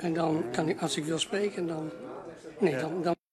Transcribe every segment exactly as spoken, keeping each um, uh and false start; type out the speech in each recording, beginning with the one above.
En dan kan ik, als ik wil spreken, dan... Nee, Ja. dan, dan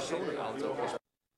personenauto is...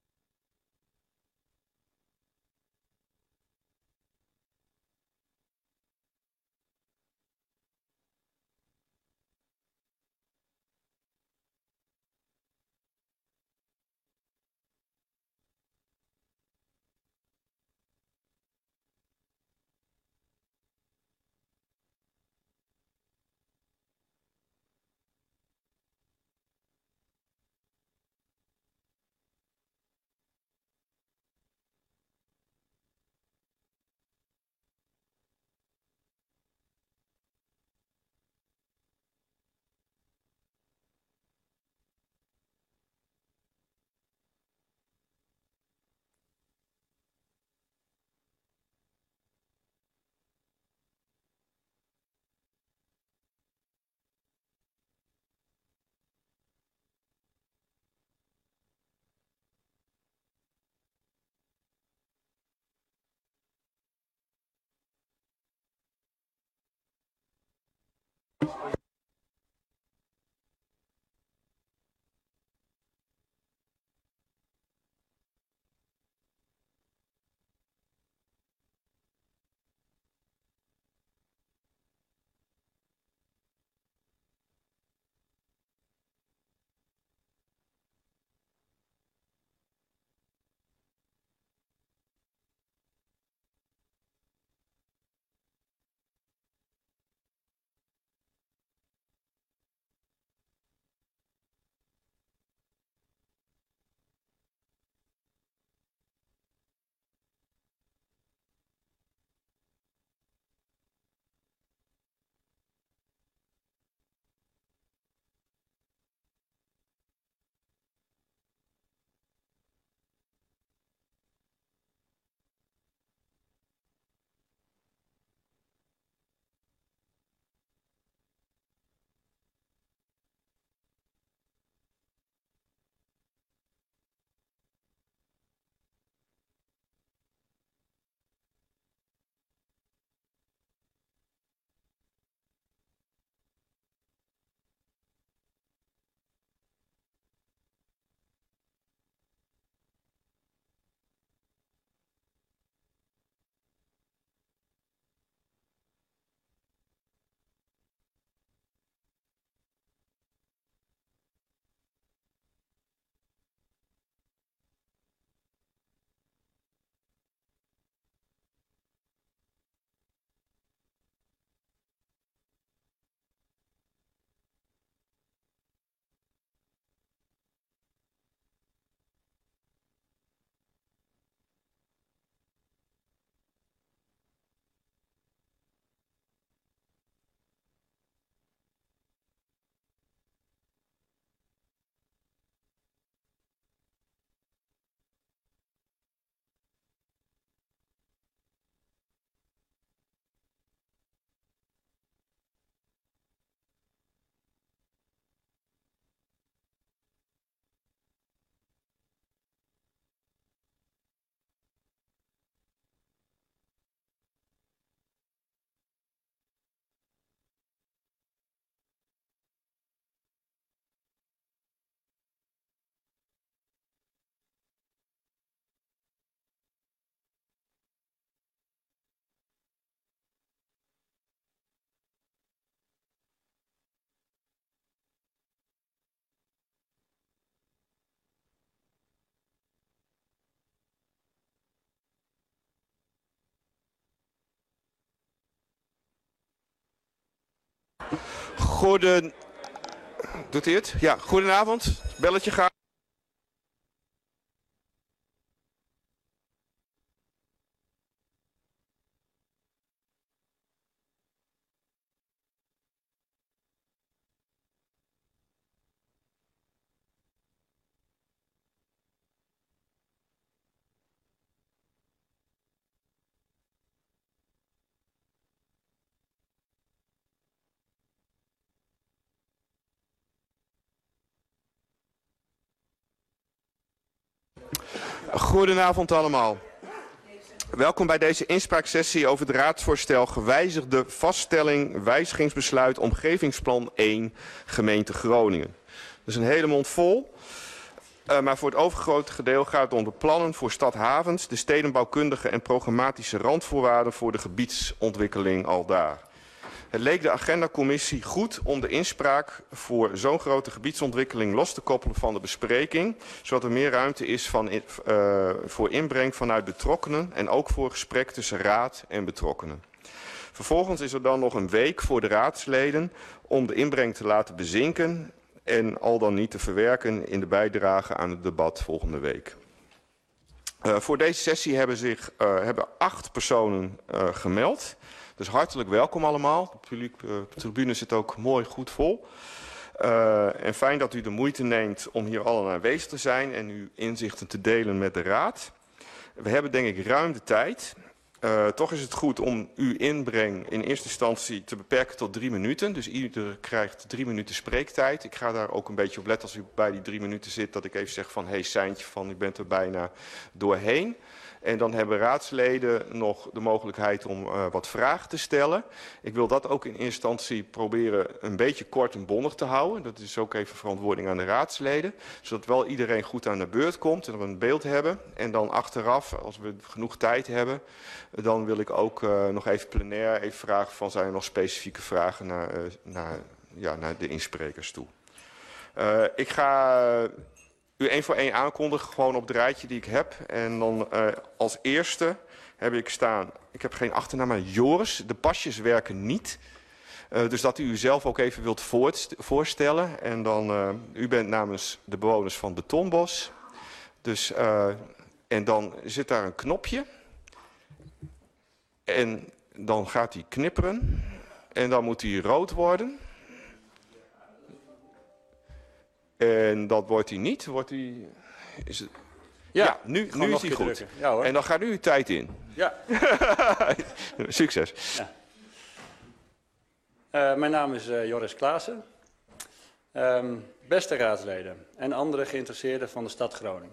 Goeden... Doet hij het? Ja, goedenavond. Belletje gaat. Goedenavond allemaal. Welkom bij deze inspraaksessie over het raadsvoorstel gewijzigde vaststelling wijzigingsbesluit omgevingsplan één gemeente Groningen. Dat is een hele mond vol. Uh, maar voor het overgrote gedeelte gaat het om de plannen voor stadhavens, de stedenbouwkundige en programmatische randvoorwaarden voor de gebiedsontwikkeling aldaar. Het leek de agendacommissie goed om de inspraak voor zo'n grote gebiedsontwikkeling los te koppelen van de bespreking, zodat er meer ruimte is van, uh, voor inbreng vanuit betrokkenen en ook voor gesprek tussen raad en betrokkenen. Vervolgens is er dan nog een week voor de raadsleden om de inbreng te laten bezinken en al dan niet te verwerken in de bijdrage aan het debat volgende week. Uh, voor deze sessie hebben zich uh, hebben acht personen uh, gemeld. Dus hartelijk welkom allemaal. De, publiek, uh, de tribune zit ook mooi goed vol. Uh, en fijn dat u de moeite neemt om hier allen aanwezig te zijn en uw inzichten te delen met de raad. We hebben denk ik ruim de tijd. Uh, toch is het goed om uw inbreng in eerste instantie te beperken tot drie minuten. Dus ieder krijgt drie minuten spreektijd. Ik ga daar ook een beetje op letten als u bij die drie minuten zit, dat ik even zeg van, hé hey, Seintje, van u bent er bijna doorheen. En dan hebben raadsleden nog de mogelijkheid om uh, wat vragen te stellen. Ik wil dat ook in eerste instantie proberen een beetje kort en bondig te houden. Dat is ook even verantwoording aan de raadsleden. Zodat wel iedereen goed aan de beurt komt en we een beeld hebben. En dan achteraf, als we genoeg tijd hebben, dan wil ik ook uh, nog even plenair even vragen van, zijn er nog specifieke vragen naar, uh, naar, ja, naar de insprekers toe. Uh, ik ga u één voor één aankondigen, gewoon op het rijtje die ik heb. En dan uh, als eerste heb ik staan, ik heb geen achternaam, maar Joris. De pasjes werken niet. Uh, dus dat u uzelf ook even wilt voorstellen. En dan, uh, u bent namens de bewoners van Betonbos. Dus, uh, en dan zit daar een knopje. En dan gaat hij knipperen. En dan moet hij rood worden. En dat wordt hij niet. Wordt hij, is het, ja, ja, nu, nu is hij goed. Ja, hoor. En dan gaat nu uw tijd in. Ja. Succes. Ja. Uh, mijn naam is uh, Joris Klaassen. Um, beste raadsleden en andere geïnteresseerden van de stad Groningen.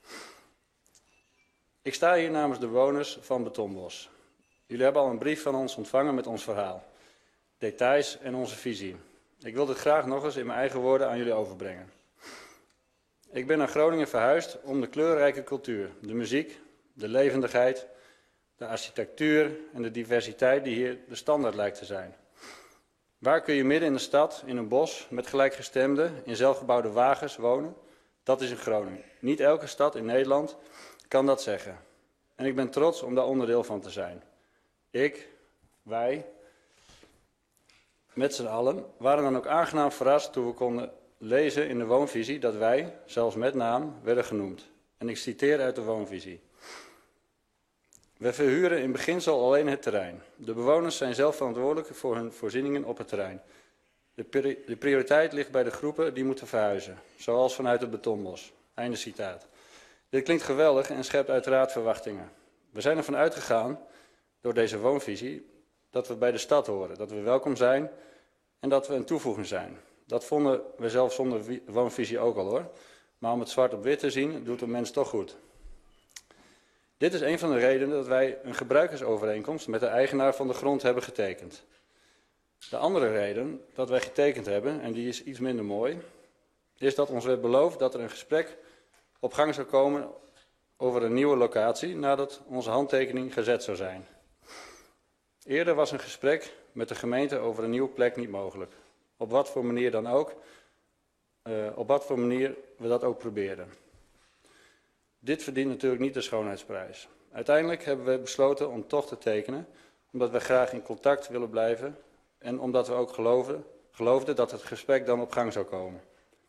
Ik sta hier namens de bewoners van Betonbos. Jullie hebben al een brief van ons ontvangen met ons verhaal, details en onze visie. Ik wil dit graag nog eens in mijn eigen woorden aan jullie overbrengen. Ik ben naar Groningen verhuisd om de kleurrijke cultuur, de muziek, de levendigheid, de architectuur en de diversiteit die hier de standaard lijkt te zijn. Waar kun je midden in de stad, in een bos, met gelijkgestemden, in zelfgebouwde wagens wonen? Dat is in Groningen. Niet elke stad in Nederland kan dat zeggen. En ik ben trots om daar onderdeel van te zijn. Ik, wij, met z'n allen, waren dan ook aangenaam verrast toen we konden lezen in de woonvisie dat wij, zelfs met naam, werden genoemd. En ik citeer uit de woonvisie. We verhuren in beginsel alleen het terrein. De bewoners zijn zelf verantwoordelijk voor hun voorzieningen op het terrein. De prioriteit ligt bij de groepen die moeten verhuizen, zoals vanuit het Betonbos. Einde citaat. Dit klinkt geweldig en schept uiteraard verwachtingen. We zijn ervan uitgegaan, door deze woonvisie, dat we bij de stad horen, dat we welkom zijn en dat we een toevoeging zijn. Dat vonden we zelf zonder woonvisie ook al hoor. Maar om het zwart op wit te zien, doet een mens toch goed. Dit is een van de redenen dat wij een gebruikersovereenkomst met de eigenaar van de grond hebben getekend. De andere reden dat wij getekend hebben, en die is iets minder mooi, is dat ons werd beloofd dat er een gesprek op gang zou komen over een nieuwe locatie nadat onze handtekening gezet zou zijn. Eerder was een gesprek met de gemeente over een nieuwe plek niet mogelijk. Op wat voor manier dan ook, uh, op wat voor manier we dat ook probeerden. Dit verdient natuurlijk niet de schoonheidsprijs. Uiteindelijk hebben we besloten om toch te tekenen, omdat we graag in contact willen blijven en omdat we ook geloven, geloofden dat het gesprek dan op gang zou komen.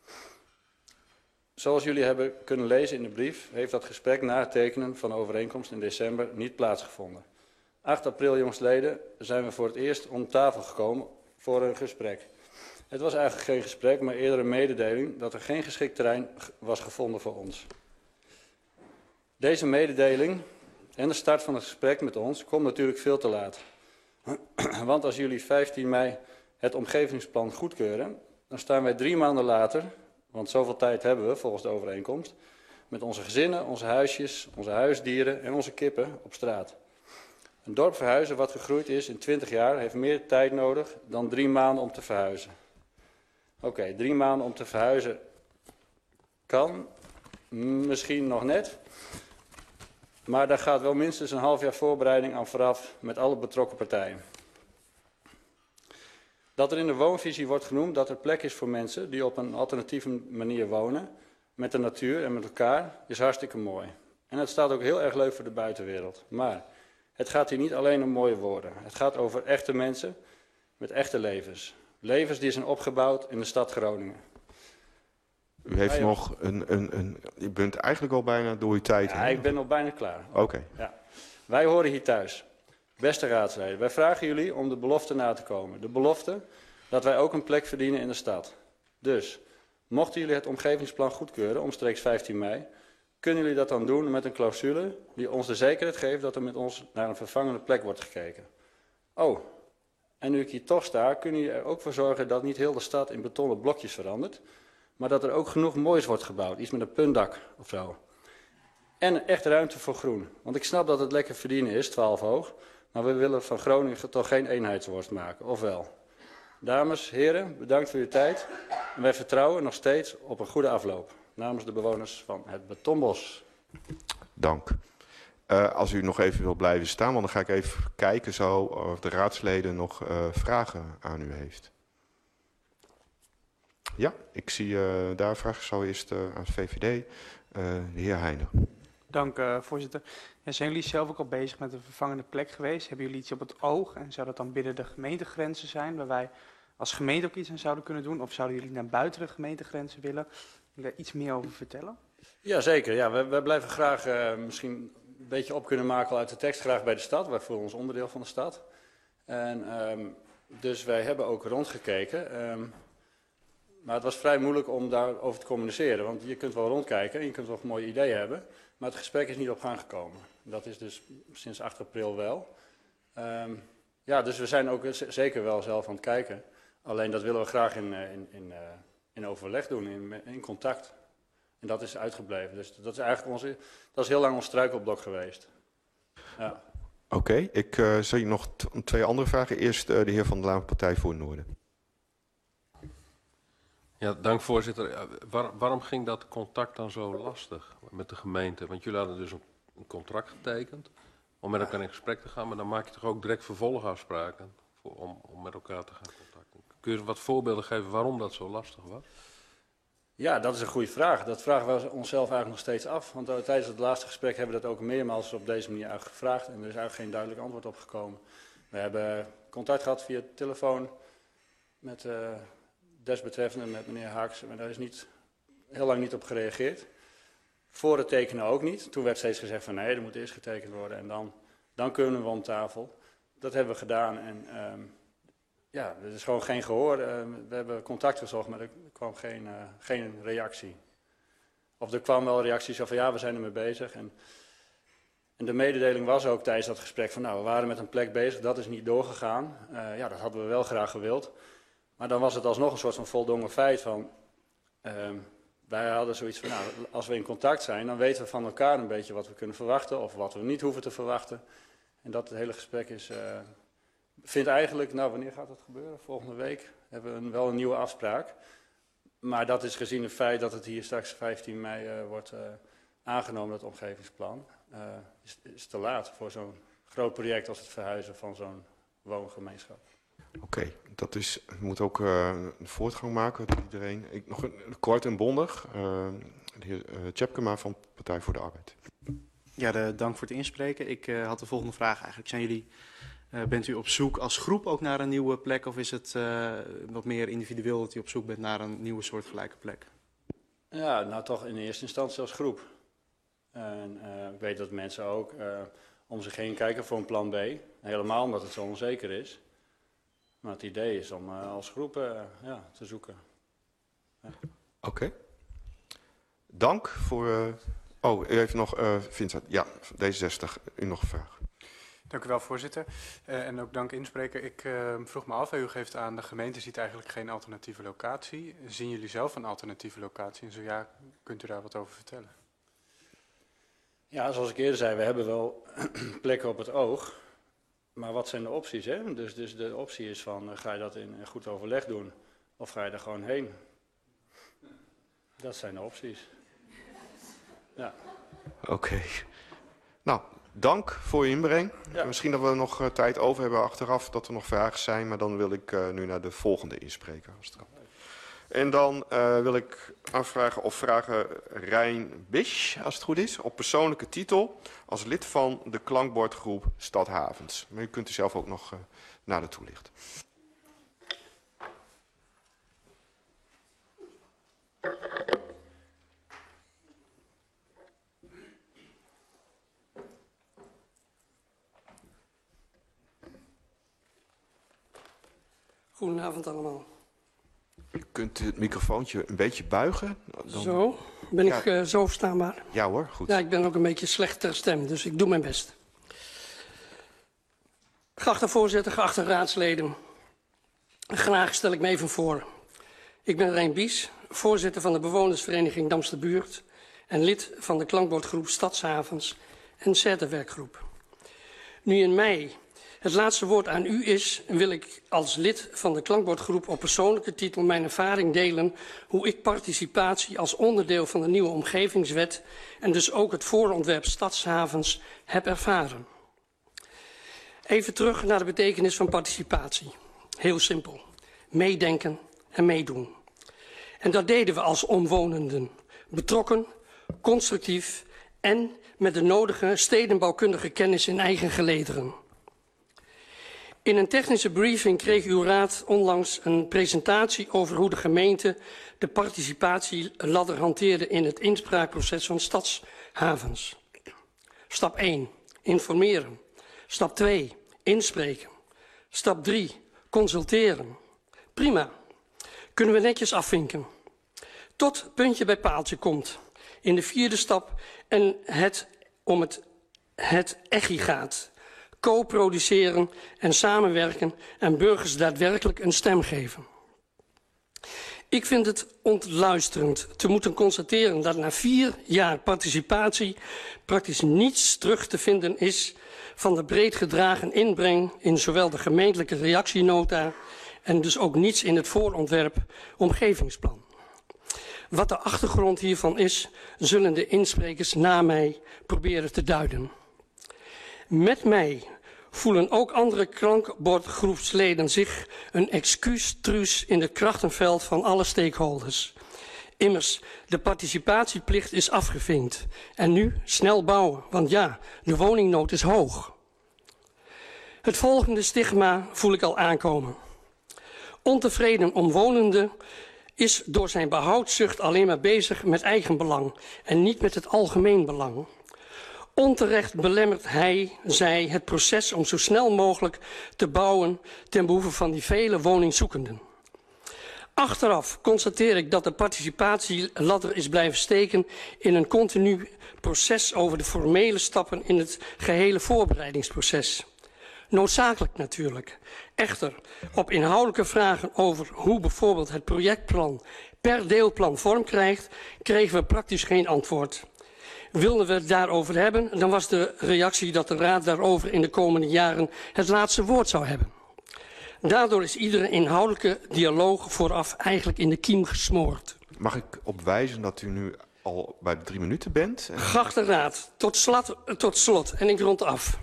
Zoals jullie hebben kunnen lezen in de brief, heeft dat gesprek na het tekenen van de overeenkomst in december niet plaatsgevonden. acht april jongsleden zijn we voor het eerst om tafel gekomen voor een gesprek. Het was eigenlijk geen gesprek, maar eerder een mededeling dat er geen geschikt terrein was gevonden voor ons. Deze mededeling en de start van het gesprek met ons komt natuurlijk veel te laat. Want als jullie vijftien mei het omgevingsplan goedkeuren, dan staan wij drie maanden later, want zoveel tijd hebben we volgens de overeenkomst, met onze gezinnen, onze huisjes, onze huisdieren en onze kippen op straat. Een dorp verhuizen wat gegroeid is in twintig jaar heeft meer tijd nodig dan drie maanden om te verhuizen. Oké, okay, drie maanden om te verhuizen kan, Misschien nog net. Maar daar gaat wel minstens een half jaar voorbereiding aan vooraf met alle betrokken partijen. Dat er in de woonvisie wordt genoemd dat er plek is voor mensen die op een alternatieve manier wonen, met de natuur en met elkaar, is hartstikke mooi. En het staat ook heel erg leuk voor de buitenwereld. Maar het gaat hier niet alleen om mooie woorden. Het gaat over echte mensen met echte levens. Levens die zijn opgebouwd in de stad Groningen. U heeft Wij nog een, een, een... U bent eigenlijk al bijna door uw tijd. Ja, hè? ik ben al bijna klaar. Oké. Okay. Ja. Wij horen hier thuis. Beste raadsleden, wij vragen jullie om de belofte na te komen. De belofte dat wij ook een plek verdienen in de stad. Dus, mochten jullie het omgevingsplan goedkeuren, omstreeks vijftien mei... kunnen jullie dat dan doen met een clausule die ons de zekerheid geeft dat er met ons naar een vervangende plek wordt gekeken. Oh, en nu ik hier toch sta, kunnen jullie er ook voor zorgen dat niet heel de stad in betonnen blokjes verandert, maar dat er ook genoeg moois wordt gebouwd, iets met een puntdak of zo. En echt ruimte voor groen, want ik snap dat het lekker verdienen is, twaalf hoog, maar we willen van Groningen toch geen eenheidsworst maken, of wel? Dames, heren, bedankt voor uw tijd en wij vertrouwen nog steeds op een goede afloop. Namens de bewoners van het Betonbos. Dank. Uh, als u nog even wilt blijven staan, want dan ga ik even kijken zo of de raadsleden nog uh, vragen aan u heeft. Ja, ik zie uh, daar vragen. Zo eerst uh, aan het V V D, uh, de heer Heijnen. Dank, uh, voorzitter. Ja, zijn jullie zelf ook al bezig met een vervangende plek geweest? Hebben jullie iets op het oog? En zou dat dan binnen de gemeentegrenzen zijn, waar wij als gemeente ook iets aan zouden kunnen doen? Of zouden jullie naar buiten de gemeentegrenzen willen? Wil je daar iets meer over vertellen? Jazeker, ja, wij, wij blijven graag uh, misschien een beetje op kunnen maken uit de tekst, graag bij de stad. Wij voelen ons onderdeel van de stad. En, um, dus wij hebben ook rondgekeken. Um, maar het was vrij moeilijk om daarover te communiceren. Want je kunt wel rondkijken en je kunt wel mooie ideeën hebben. Maar het gesprek is niet op gang gekomen. Dat is dus sinds acht april wel. Um, ja, dus we zijn ook zeker wel zelf aan het kijken. Alleen dat willen we graag in, in, in, uh, in overleg doen, in, in contact. En dat is uitgebleven. Dus dat is eigenlijk onze, dat is heel lang ons struikelblok geweest. Ja. Oké, okay, ik uh, zie nog twee andere vragen. Eerst uh, de heer Van der Laan, Partij voor het Noorden. Ja, dank voorzitter. Waar, waarom ging dat contact dan zo lastig met de gemeente? Want jullie hadden dus een, een contract getekend om met elkaar in gesprek te gaan, maar dan maak je toch ook direct vervolgafspraken voor, om, om met elkaar te gaan contacten. Kun je wat voorbeelden geven waarom dat zo lastig was? Ja, dat is een goede vraag. Dat vragen we onszelf eigenlijk nog steeds af. Want tijdens het laatste gesprek hebben we dat ook meermaals op deze manier eigenlijk gevraagd. En er is eigenlijk geen duidelijk antwoord op gekomen. We hebben contact gehad via telefoon met uh, desbetreffende, met meneer Haaks. Maar daar is niet, heel lang niet op gereageerd. Voor het tekenen ook niet. Toen werd steeds gezegd van nee, er moet eerst getekend worden. En dan, dan kunnen we om tafel. Dat hebben we gedaan. En um, ja, er is gewoon geen gehoor. Uh, we hebben contact gezocht, maar er kwam geen, uh, geen reactie. Of er kwam wel reacties van ja, we zijn ermee bezig. En, en de mededeling was ook tijdens dat gesprek van nou, we waren met een plek bezig, dat is niet doorgegaan. Uh, ja, dat hadden we wel graag gewild. Maar dan was het alsnog een soort van voldongen feit van... Uh, wij hadden zoiets van nou, als we in contact zijn, dan weten we van elkaar een beetje wat we kunnen verwachten of wat we niet hoeven te verwachten. En dat het hele gesprek is... Uh, vindt eigenlijk, nou wanneer gaat dat gebeuren? Volgende week hebben we een, wel een nieuwe afspraak. Maar dat is gezien het feit dat het hier straks vijftien mei uh, wordt uh, aangenomen, dat omgevingsplan. Uh, is, is te laat voor zo'n groot project als het verhuizen van zo'n woongemeenschap. Oké, okay, dat is, het moet ook uh, een voortgang maken door iedereen. Ik, nog een, kort en bondig, uh, de heer uh, Tjepkema van Partij voor de Arbeid. Ja, de, dank voor het inspreken. Ik uh, had de volgende vraag eigenlijk. Zijn jullie... Uh, bent u op zoek als groep ook naar een nieuwe plek of is het uh, wat meer individueel dat u op zoek bent naar een nieuwe soortgelijke plek? Ja, nou toch in eerste instantie als groep. En uh, ik weet dat mensen ook uh, om zich heen kijken voor een plan B. Helemaal omdat het zo onzeker is. Maar het idee is om uh, als groep uh, ja, te zoeken. Ja. Oké. Okay. Dank voor... Uh... Oh, u heeft nog... Uh, Vincent, ja, D zestig, u nog een vraag. Dank u wel, voorzitter. Uh, en ook dank inspreker. Ik uh, vroeg me af, u geeft aan de gemeente ziet eigenlijk geen alternatieve locatie. Zien jullie zelf een alternatieve locatie? En zo ja, kunt u daar wat over vertellen? Ja, zoals ik eerder zei, we hebben wel plekken op het oog. Maar wat zijn de opties? Hè? Dus, dus de optie is van, uh, ga je dat in, in goed overleg doen? Of ga je er gewoon heen? Dat zijn de opties. Ja. Oké. Okay. Nou, dank voor je inbreng. Ja. Misschien dat we nog uh, tijd over hebben achteraf, dat er nog vragen zijn. Maar dan wil ik uh, nu naar de volgende inspreker. Als het kan. En dan uh, wil ik aanvragen of vragen Rijn Bisch, als het goed is, op persoonlijke titel als lid van de klankbordgroep Stad Havens. Maar u kunt u zelf ook nog uh, nader toelichten. Goedenavond allemaal. U kunt het microfoontje een beetje buigen. Dan... Zo, ben ja. ik uh, zo verstaanbaar? Ja hoor, goed. Ja, ik ben ook een beetje slecht ter stem, dus ik doe mijn best. Geachte voorzitter, geachte raadsleden. Graag stel ik me even voor. Ik ben Rijn Bies, voorzitter van de bewonersvereniging Damsterbuurt en lid van de klankbordgroep Stadshavens en Zetterwerkgroep. Nu in mei het laatste woord aan u is, wil ik als lid van de klankbordgroep op persoonlijke titel mijn ervaring delen hoe ik participatie als onderdeel van de nieuwe omgevingswet en dus ook het voorontwerp Stadshavens heb ervaren. Even terug naar de betekenis van participatie. Heel simpel. Meedenken en meedoen. En dat deden we als omwonenden. Betrokken, constructief en met de nodige stedenbouwkundige kennis in eigen gelederen. In een technische briefing kreeg uw raad onlangs een presentatie over hoe de gemeente de participatieladder hanteerde in het inspraakproces van Stadshavens. Stap één, informeren. Stap twee, inspreken. Stap drie, consulteren. Prima, kunnen we netjes afvinken. Tot puntje bij paaltje komt. In de vierde stap en het om het, het echi gaat. Co-produceren en samenwerken en burgers daadwerkelijk een stem geven. Ik vind het ontluisterend te moeten constateren dat na vier jaar participatie praktisch niets terug te vinden is van de breed gedragen inbreng in zowel de gemeentelijke reactienota en dus ook niets in het voorontwerp omgevingsplan. Wat de achtergrond hiervan is, zullen de insprekers na mij proberen te duiden. Met mij voelen ook andere klankbordgroepsleden zich een excuustruus in het krachtenveld van alle stakeholders. Immers, de participatieplicht is afgevinkt. En nu snel bouwen, want ja, de woningnood is hoog. Het volgende stigma voel ik al aankomen. Ontevreden omwonende is door zijn behoudzucht alleen maar bezig met eigen belang en niet met het algemeen belang. Onterecht belemmert hij, zij, het proces om zo snel mogelijk te bouwen ten behoeve van die vele woningzoekenden. Achteraf constateer ik dat de participatieladder is blijven steken in een continu proces over de formele stappen in het gehele voorbereidingsproces. Noodzakelijk natuurlijk. Echter, op inhoudelijke vragen over hoe bijvoorbeeld het projectplan per deelplan vorm krijgt, kregen we praktisch geen antwoord. Wilden we het daarover hebben, dan was de reactie dat de Raad daarover in de komende jaren het laatste woord zou hebben. Daardoor is iedere inhoudelijke dialoog vooraf eigenlijk in de kiem gesmoord. Mag ik opwijzen dat u nu al bij de drie minuten bent? Geachte Raad, tot slot, tot slot en ik rond af.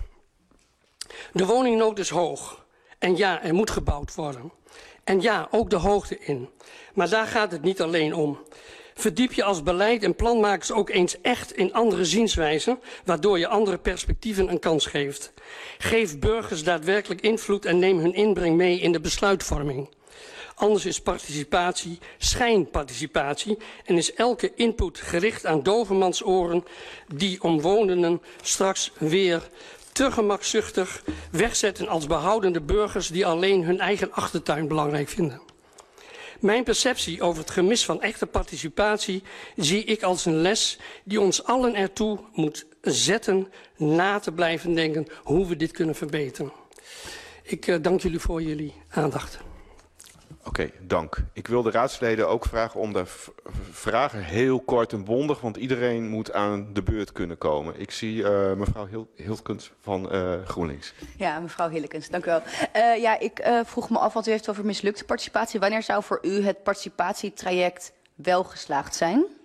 De woningnood is hoog. En ja, er moet gebouwd worden. En ja, ook de hoogte in. Maar daar gaat het niet alleen om. Verdiep je als beleid en planmakers ook eens echt in andere zienswijzen, waardoor je andere perspectieven een kans geeft. Geef burgers daadwerkelijk invloed en neem hun inbreng mee in de besluitvorming. Anders is participatie schijnparticipatie en is elke input gericht aan dovenmansoren die omwonenden straks weer te gemakzuchtig wegzetten als behoudende burgers die alleen hun eigen achtertuin belangrijk vinden. Mijn perceptie over het gemis van echte participatie zie ik als een les die ons allen ertoe moet zetten na te blijven denken hoe we dit kunnen verbeteren. Ik uh, dank jullie voor jullie aandacht. Oké, okay, dank. Ik wil de raadsleden ook vragen om de vragen heel kort en bondig, want iedereen moet aan de beurt kunnen komen. Ik zie uh, mevrouw Hil Hiltkens van uh, GroenLinks. Ja, mevrouw Hillekens, dank u wel. Uh, ja, ik uh, vroeg me af, want u heeft over mislukte participatie. Wanneer zou voor u het participatietraject wel geslaagd zijn?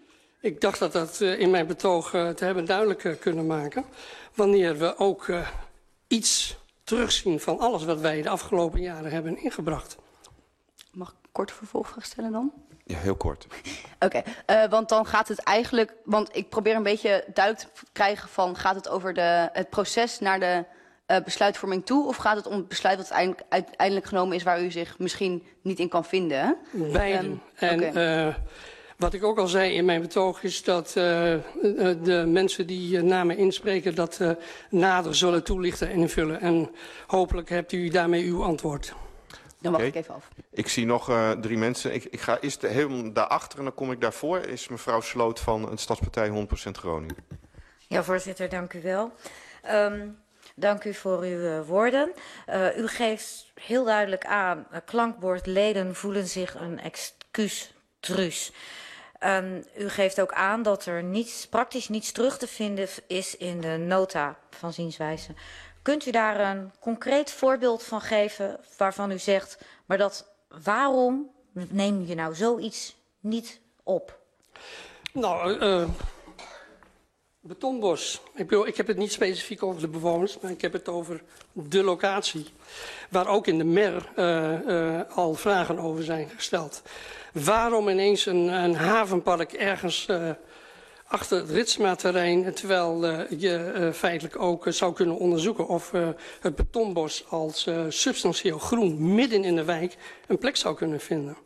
Ik dacht dat dat uh, in mijn betoog uh, te hebben duidelijk uh, kunnen maken. Wanneer we ook uh, iets terugzien van alles wat wij de afgelopen jaren hebben ingebracht. Mag ik een korte vervolgvraag stellen dan? Ja, heel kort. Oké, okay, uh, want dan gaat het eigenlijk... Want ik probeer een beetje duidelijk te krijgen van... gaat het over de, het proces naar de uh, besluitvorming toe... of gaat het om het besluit dat uiteindelijk, uiteindelijk genomen is... waar u zich misschien niet in kan vinden? Beiden. Um, en okay. uh, wat ik ook al zei in mijn betoog is dat uh, de mensen die uh, na me inspreken... dat uh, nader zullen toelichten en invullen. En hopelijk hebt u daarmee uw antwoord. Dan wacht okay. ik even af. Ik zie nog uh, drie mensen. Ik, ik ga eerst helemaal daarachter en dan kom ik daarvoor. Is mevrouw Sloot van het Stadspartij honderd procent Groningen. Ja, voorzitter, dank u wel. Um, dank u voor uw uh, woorden. Uh, u geeft heel duidelijk aan, uh, klankbordleden voelen zich een excuustruus. Um, u geeft ook aan dat er niets, praktisch niets terug te vinden is in de nota van zienswijze. Kunt u daar een concreet voorbeeld van geven waarvan u zegt... maar dat, waarom neem je nou zoiets niet op? Nou, uh, betonbos. Ik, bedoel, ik heb het niet specifiek over de bewoners... maar ik heb het over de locatie. Waar ook in de M E R uh, uh, al vragen over zijn gesteld. Waarom ineens een, een havenpark ergens... Uh, achter het Ritsema-terrein, terwijl uh, je uh, feitelijk ook uh, zou kunnen onderzoeken of uh, het betonbos als uh, substantieel groen midden in de wijk een plek zou kunnen vinden.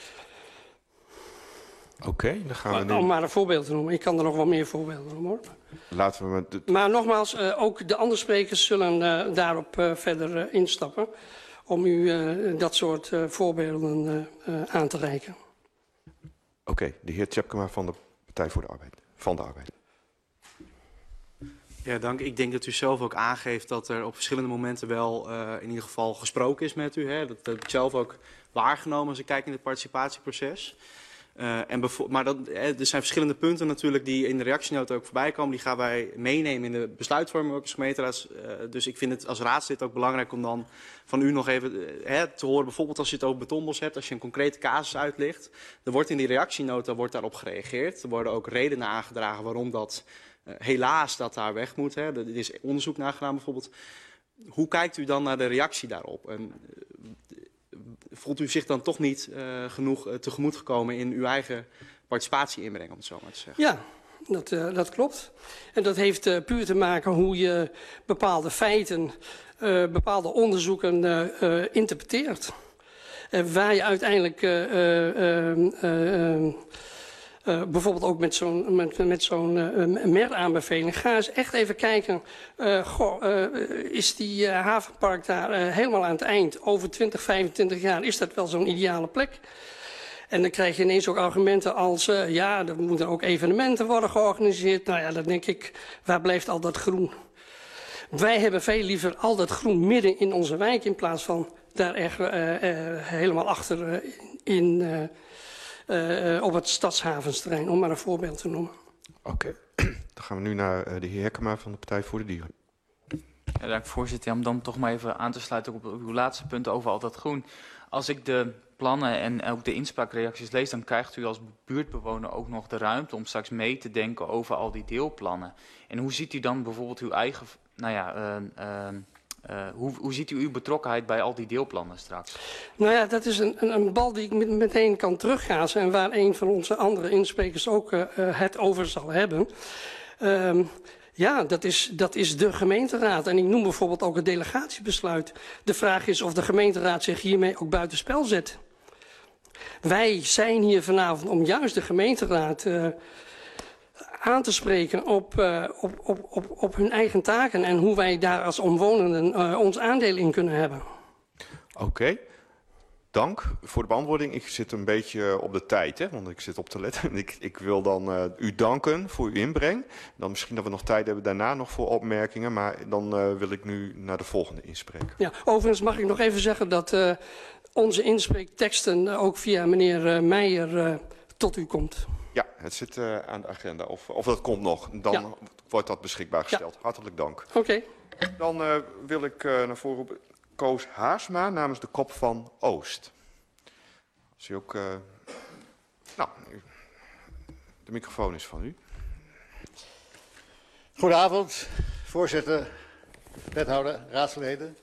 Oké, okay, dan gaan we nu... Om maar een voorbeeld te noemen. Ik kan er nog wel meer voorbeelden noemen, hoor. Laten we met de... Maar nogmaals, uh, ook de andere sprekers zullen uh, daarop uh, verder uh, instappen om u uh, dat soort uh, voorbeelden uh, uh, aan te reiken. Oké, okay, de heer Tjepkema van de Partij voor de Arbeid. Van de Arbeid. Ja, dank. Ik denk dat u zelf ook aangeeft dat er op verschillende momenten wel uh, in ieder geval gesproken is met u. Hè? Dat, dat heb ik zelf ook waargenomen als ik kijk in het participatieproces. Uh, en maar dat, hè, er zijn verschillende punten natuurlijk die in de reactienota ook voorbij komen. Die gaan wij meenemen in de besluitvorming ook als gemeenteraad. Uh, dus ik vind het als raadslid ook belangrijk om dan van u nog even uh, hè, te horen. Bijvoorbeeld als je het over betonbos hebt, als je een concrete casus uitlicht. Er wordt in die reactienota wordt daarop gereageerd. Er worden ook redenen aangedragen waarom dat uh, helaas dat daar weg moet. Hè. Er is onderzoek naar gedaan bijvoorbeeld. Hoe kijkt u dan naar de reactie daarop? En, uh, voelt u zich dan toch niet uh, genoeg uh, tegemoet gekomen in uw eigen participatie-inbreng, om het zo maar te zeggen? Ja, dat, uh, dat klopt. En dat heeft uh, puur te maken hoe je bepaalde feiten, uh, bepaalde onderzoeken uh, uh, interpreteert. Uh, waar je uiteindelijk uh, uh, uh, uh, uh, bijvoorbeeld ook met zo'n met, met zo'n uh, M E R-aanbeveling, ga eens echt even kijken, uh, goh, uh, is die uh, havenpark daar uh, helemaal aan het eind, over twintig, vijfentwintig jaar, is dat wel zo'n ideale plek? En dan krijg je ineens ook argumenten als, uh, ja, er moeten ook evenementen worden georganiseerd. Nou ja, dan denk ik, waar blijft al dat groen? Wij hebben veel liever al dat groen midden in onze wijk in plaats van daar echt uh, uh, helemaal achter uh, in... Uh, Uh, op het Stadshavensterrein, om maar een voorbeeld te noemen. Oké, okay. Dan gaan we nu naar uh, de heer Hekkema van de Partij voor de Dieren. Ja, dank voorzitter. Ja, om dan toch maar even aan te sluiten op uw laatste punt over al dat groen. Als ik de plannen en ook de inspraakreacties lees, dan krijgt u als buurtbewoner ook nog de ruimte om straks mee te denken over al die deelplannen. En hoe ziet u dan bijvoorbeeld uw eigen, nou ja... Uh, uh, Uh, hoe, hoe ziet u uw betrokkenheid bij al die deelplannen straks? Nou ja, dat is een, een, een bal die ik meteen kan teruggazen en waar een van onze andere insprekers ook uh, het over zal hebben. Uh, ja, dat is, dat is de gemeenteraad. En ik noem bijvoorbeeld ook het delegatiebesluit. De vraag is of de gemeenteraad zich hiermee ook buitenspel zet. Wij zijn hier vanavond om juist de gemeenteraad... Uh, aan te spreken op, uh, op, op, op, op hun eigen taken en hoe wij daar als omwonenden uh, ons aandeel in kunnen hebben. Oké, okay. Dank voor de beantwoording. Ik zit een beetje op de tijd, hè, want ik zit op te letten. Ik, ik wil dan uh, u danken voor uw inbreng. Dan misschien dat we nog tijd hebben daarna nog voor opmerkingen, maar dan uh, wil ik nu naar de volgende inspreken. Ja, overigens mag ik nog even zeggen dat uh, onze inspreekteksten uh, ook via meneer uh, Meijer uh, tot u komt. Ja, het zit uh, aan de agenda. Of, of dat komt nog. Dan ja. wordt dat beschikbaar gesteld. Ja. Hartelijk dank. Oké. Okay. Dan uh, wil ik uh, naar voren roepen Koos Haarsma namens de Kop van Oost. Als u ook... Uh, nou, u De microfoon is van u. Goedenavond, voorzitter, wethouder, raadsleden.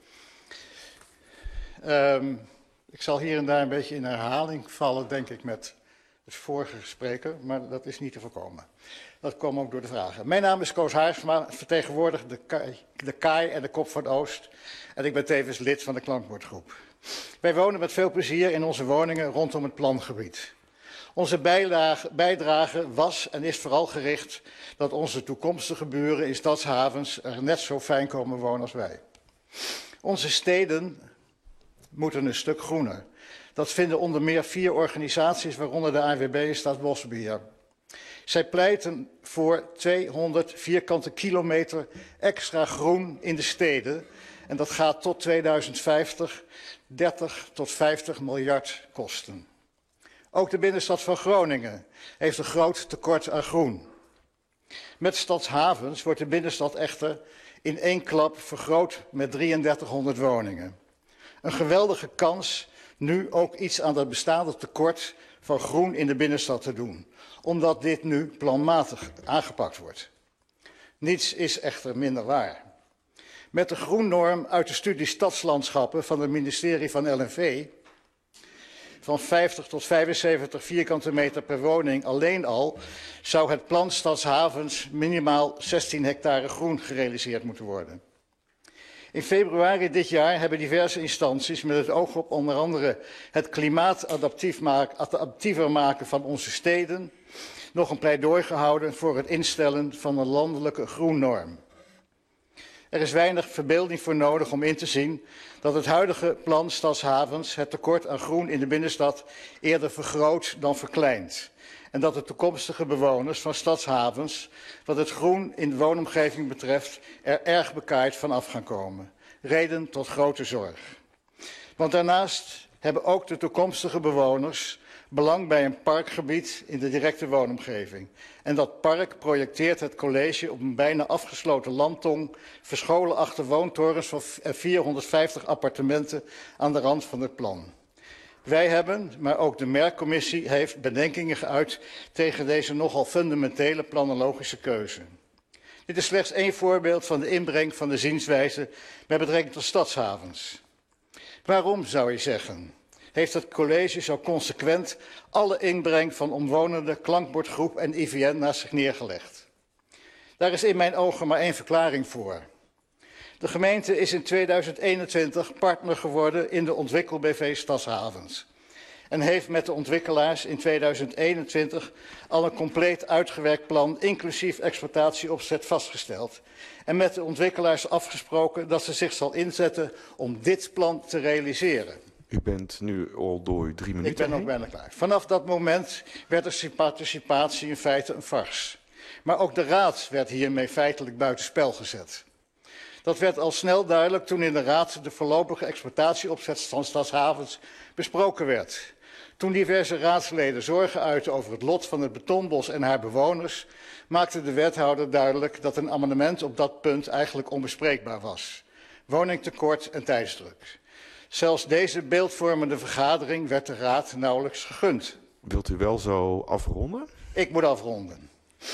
Um, ik zal hier en daar een beetje in herhaling vallen, denk ik, met het vorige spreker, maar dat is niet te voorkomen. Dat kwam ook door de vragen. Mijn naam is Koos Haarsma, vertegenwoordig de K A I, de K A I en de Kop van Oost. En ik ben tevens lid van de klankbordgroep. Wij wonen met veel plezier in onze woningen rondom het plangebied. Onze bijdrage was en is vooral gericht dat onze toekomstige buren in stadshavens er net zo fijn komen wonen als wij. Onze steden moeten een stuk groener. Dat vinden onder meer vier organisaties, waaronder de A N W B en Staatsbosbeheer. Zij pleiten voor tweehonderd vierkante kilometer extra groen in de steden. En dat gaat tot tweeduizend vijftig dertig tot vijftig miljard kosten. Ook de binnenstad van Groningen heeft een groot tekort aan groen. Met stadshavens wordt de binnenstad echter in één klap vergroot met drieëndertighonderd woningen. Een geweldige kans nu ook iets aan dat bestaande tekort van groen in de binnenstad te doen, omdat dit nu planmatig aangepakt wordt. Niets is echter minder waar. Met de groennorm uit de studie Stadslandschappen van het ministerie van L N V van vijftig tot vijfenzeventig vierkante meter per woning alleen al, zou het plan Stadshavens minimaal zestien hectare groen gerealiseerd moeten worden. In februari dit jaar hebben diverse instanties met het oog op onder andere het klimaatadaptiever maken van onze steden nog een pleidooi gehouden voor het instellen van een landelijke groennorm. Er is weinig verbeelding voor nodig om in te zien dat het huidige plan Stadshavens het tekort aan groen in de binnenstad eerder vergroot dan verkleint. En dat de toekomstige bewoners van stadshavens, wat het groen in de woonomgeving betreft, er erg bekaaid van af gaan komen. Reden tot grote zorg. Want daarnaast hebben ook de toekomstige bewoners belang bij een parkgebied in de directe woonomgeving. En dat park projecteert het college op een bijna afgesloten landtong, verscholen achter woontorens van vierhonderdvijftig appartementen aan de rand van het plan. Wij hebben, maar ook de merkcommissie heeft bedenkingen geuit tegen deze nogal fundamentele planologische keuze. Dit is slechts één voorbeeld van de inbreng van de zienswijze met betrekking tot stadshavens. Waarom, zou je zeggen, heeft het college zo consequent alle inbreng van omwonenden, klankbordgroep en I V N naast zich neergelegd? Daar is in mijn ogen maar één verklaring voor. De gemeente is in tweeduizend eenentwintig partner geworden in de Ontwikkel B V Stadshavens. En heeft met de ontwikkelaars in tweeduizend eenentwintig al een compleet uitgewerkt plan, inclusief exploitatieopzet, vastgesteld. En met de ontwikkelaars afgesproken dat ze zich zal inzetten om dit plan te realiseren. U bent nu al door drie minuten Ik ben nog heen. bijna klaar. Vanaf dat moment werd de participatie in feite een farce. Maar ook de raad werd hiermee feitelijk buitenspel gezet. Dat werd al snel duidelijk toen in de raad de voorlopige exploitatieopzet van Stadshavens besproken werd. Toen diverse raadsleden zorgen uitten over het lot van het betonbos en haar bewoners, maakte de wethouder duidelijk dat een amendement op dat punt eigenlijk onbespreekbaar was. Woningtekort en tijdsdruk. Zelfs deze beeldvormende vergadering werd de raad nauwelijks gegund. Wilt u wel zo afronden? Ik moet afronden.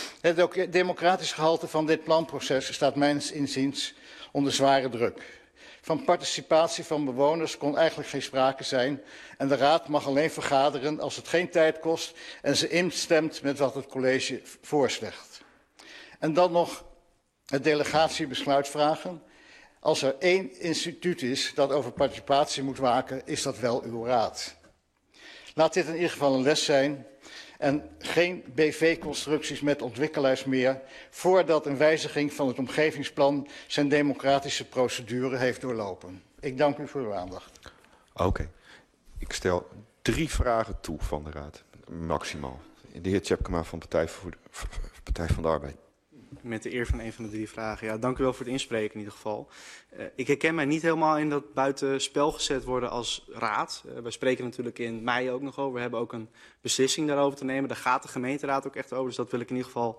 Het democratisch gehalte van dit planproces staat mijns inziens onder zware druk. Van participatie van bewoners kon eigenlijk geen sprake zijn en de raad mag alleen vergaderen als het geen tijd kost en ze instemt met wat het college voorstelt. En dan nog het delegatiebesluit vragen. Als er één instituut is dat over participatie moet waken, is dat wel uw raad. Laat dit in ieder geval een les zijn en geen B V-constructies met ontwikkelaars meer voordat een wijziging van het omgevingsplan zijn democratische procedure heeft doorlopen. Ik dank u voor uw aandacht. Oké. Okay. Ik stel drie vragen toe van de raad, maximaal. De heer Tjepkema van Partij, voor de, Partij van de Arbeid. Met de eer van een van de drie vragen. Ja, dank u wel voor het inspreken in ieder geval. Uh, ik herken mij niet helemaal in dat buitenspel gezet worden als raad. Uh, wij spreken natuurlijk in mei ook nog over. We hebben ook een beslissing daarover te nemen. Daar gaat de gemeenteraad ook echt over. Dus dat wil ik in ieder geval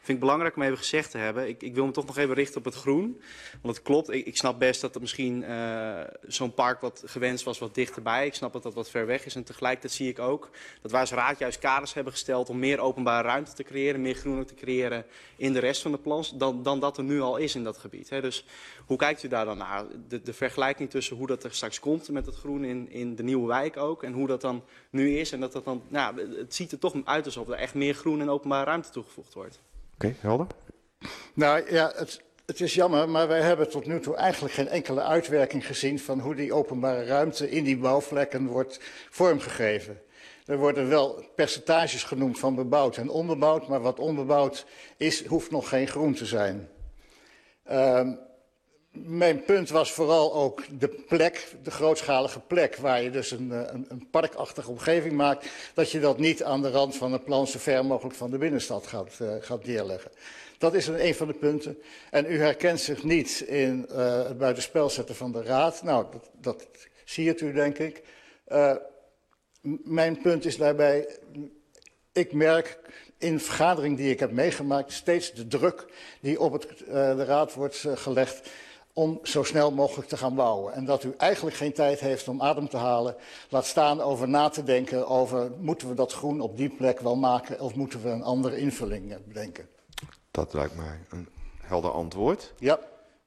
vind ik belangrijk om even gezegd te hebben. Ik, ik wil me toch nog even richten op het groen. Want het klopt, ik, ik snap best dat er misschien uh, zo'n park wat gewenst was wat dichterbij. Ik snap dat dat wat ver weg is. En tegelijkertijd zie ik ook dat wij als raad juist kaders hebben gesteld om meer openbare ruimte te creëren, meer groen te creëren in de rest van de plan, dan, dan dat er nu al is in dat gebied. Hè. Dus hoe kijkt u daar dan naar? De, de vergelijking tussen hoe dat er straks komt met het groen in, in de nieuwe wijk ook en hoe dat dan nu is. En dat dat dan, nou, het ziet er toch uit alsof er echt meer groen en openbare ruimte toegevoegd wordt. Oké, okay, helder. Nou ja, het, het is jammer, maar wij hebben tot nu toe eigenlijk geen enkele uitwerking gezien van hoe die openbare ruimte in die bouwvlekken wordt vormgegeven. Er worden wel percentages genoemd van bebouwd en onbebouwd, maar wat onbebouwd is, hoeft nog geen groen te zijn. Uh, mijn punt was vooral ook de plek, de grootschalige plek, waar je dus een, een, een parkachtige omgeving maakt, dat je dat niet aan de rand van het plan zo ver mogelijk van de binnenstad gaat, uh, gaat neerleggen. Dat is een, een van de punten. En u herkent zich niet in uh, het buitenspel zetten van de raad. Nou, dat, dat zie het u, denk ik. Uh, mijn punt is daarbij, ik merk in de vergadering die ik heb meegemaakt steeds de druk die op het, uh, de raad wordt uh, gelegd om zo snel mogelijk te gaan bouwen. En dat u eigenlijk geen tijd heeft om adem te halen. Laat staan over na te denken over moeten we dat groen op die plek wel maken of moeten we een andere invulling uh, bedenken. Dat lijkt mij een helder antwoord. Ja.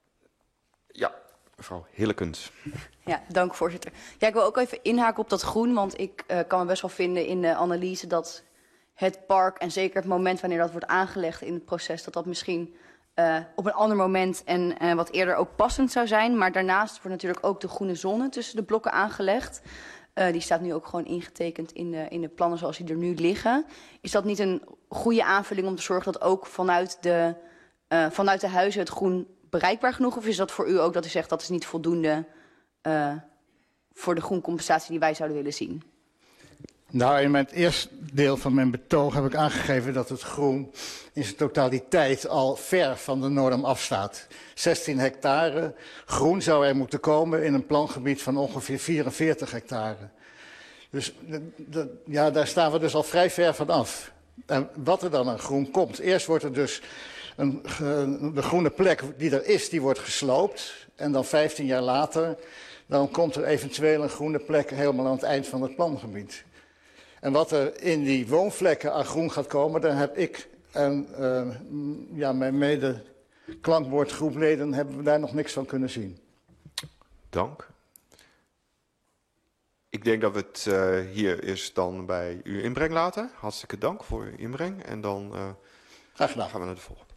Ja, mevrouw Hillekens. Ja, dank voorzitter. Ja, ik wil ook even inhaken op dat groen, want ik uh, kan me best wel vinden in de analyse dat het park en zeker het moment wanneer dat wordt aangelegd in het proces, dat dat misschien uh, op een ander moment en uh, wat eerder ook passend zou zijn. Maar daarnaast wordt natuurlijk ook de groene zone tussen de blokken aangelegd. Uh, die staat nu ook gewoon ingetekend in de, in de plannen zoals die er nu liggen. Is dat niet een goede aanvulling om te zorgen dat ook vanuit de, uh, vanuit de huizen het groen bereikbaar genoeg? Of is dat voor u ook dat u zegt dat is niet voldoende uh, voor de groencompensatie die wij zouden willen zien? Nou, in het eerste deel van mijn betoog heb ik aangegeven dat het groen in zijn totaliteit al ver van de norm afstaat. zestien hectare groen zou er moeten komen in een plangebied van ongeveer vierenveertig hectare. Dus de, de, ja, daar staan we dus al vrij ver van af. En wat er dan aan groen komt. Eerst wordt er dus een, de groene plek die er is, die wordt gesloopt. En dan vijftien jaar later, dan komt er eventueel een groene plek helemaal aan het eind van het plangebied. En wat er in die woonvlekken aan groen gaat komen, daar heb ik en uh, ja, mijn mede-klankbordgroepleden hebben we daar nog niks van kunnen zien. Dank. Ik denk dat we het uh, hier eerst dan bij uw inbreng laten. Hartstikke dank voor uw inbreng. En dan uh, Graag gedaan. gaan we naar de volgende.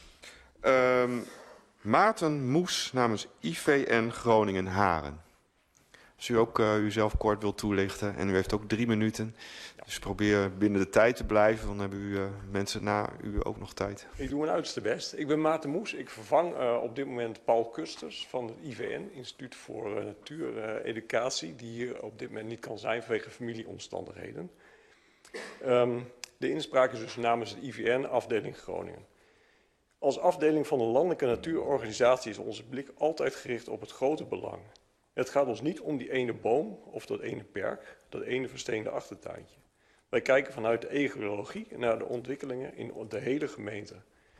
Um, Maarten Moes namens I V N Groningen Haren. Als u ook uh, uzelf kort wilt toelichten en u heeft ook drie minuten. Dus probeer binnen de tijd te blijven, dan hebben u uh, mensen na u ook nog tijd. Ik doe mijn uiterste best. Ik ben Maarten Moes. Ik vervang uh, op dit moment Paul Kusters van het I V N, Instituut voor uh, Natuureducatie, uh, die hier op dit moment niet kan zijn vanwege familieomstandigheden. Um, de inspraak is dus namens het I V N, afdeling Groningen. Als afdeling van een landelijke natuurorganisatie is onze blik altijd gericht op het grote belang. Het gaat ons niet om die ene boom of dat ene perk, dat ene versteende achtertuintje. Wij kijken vanuit de ecologie naar de ontwikkelingen in de hele gemeente.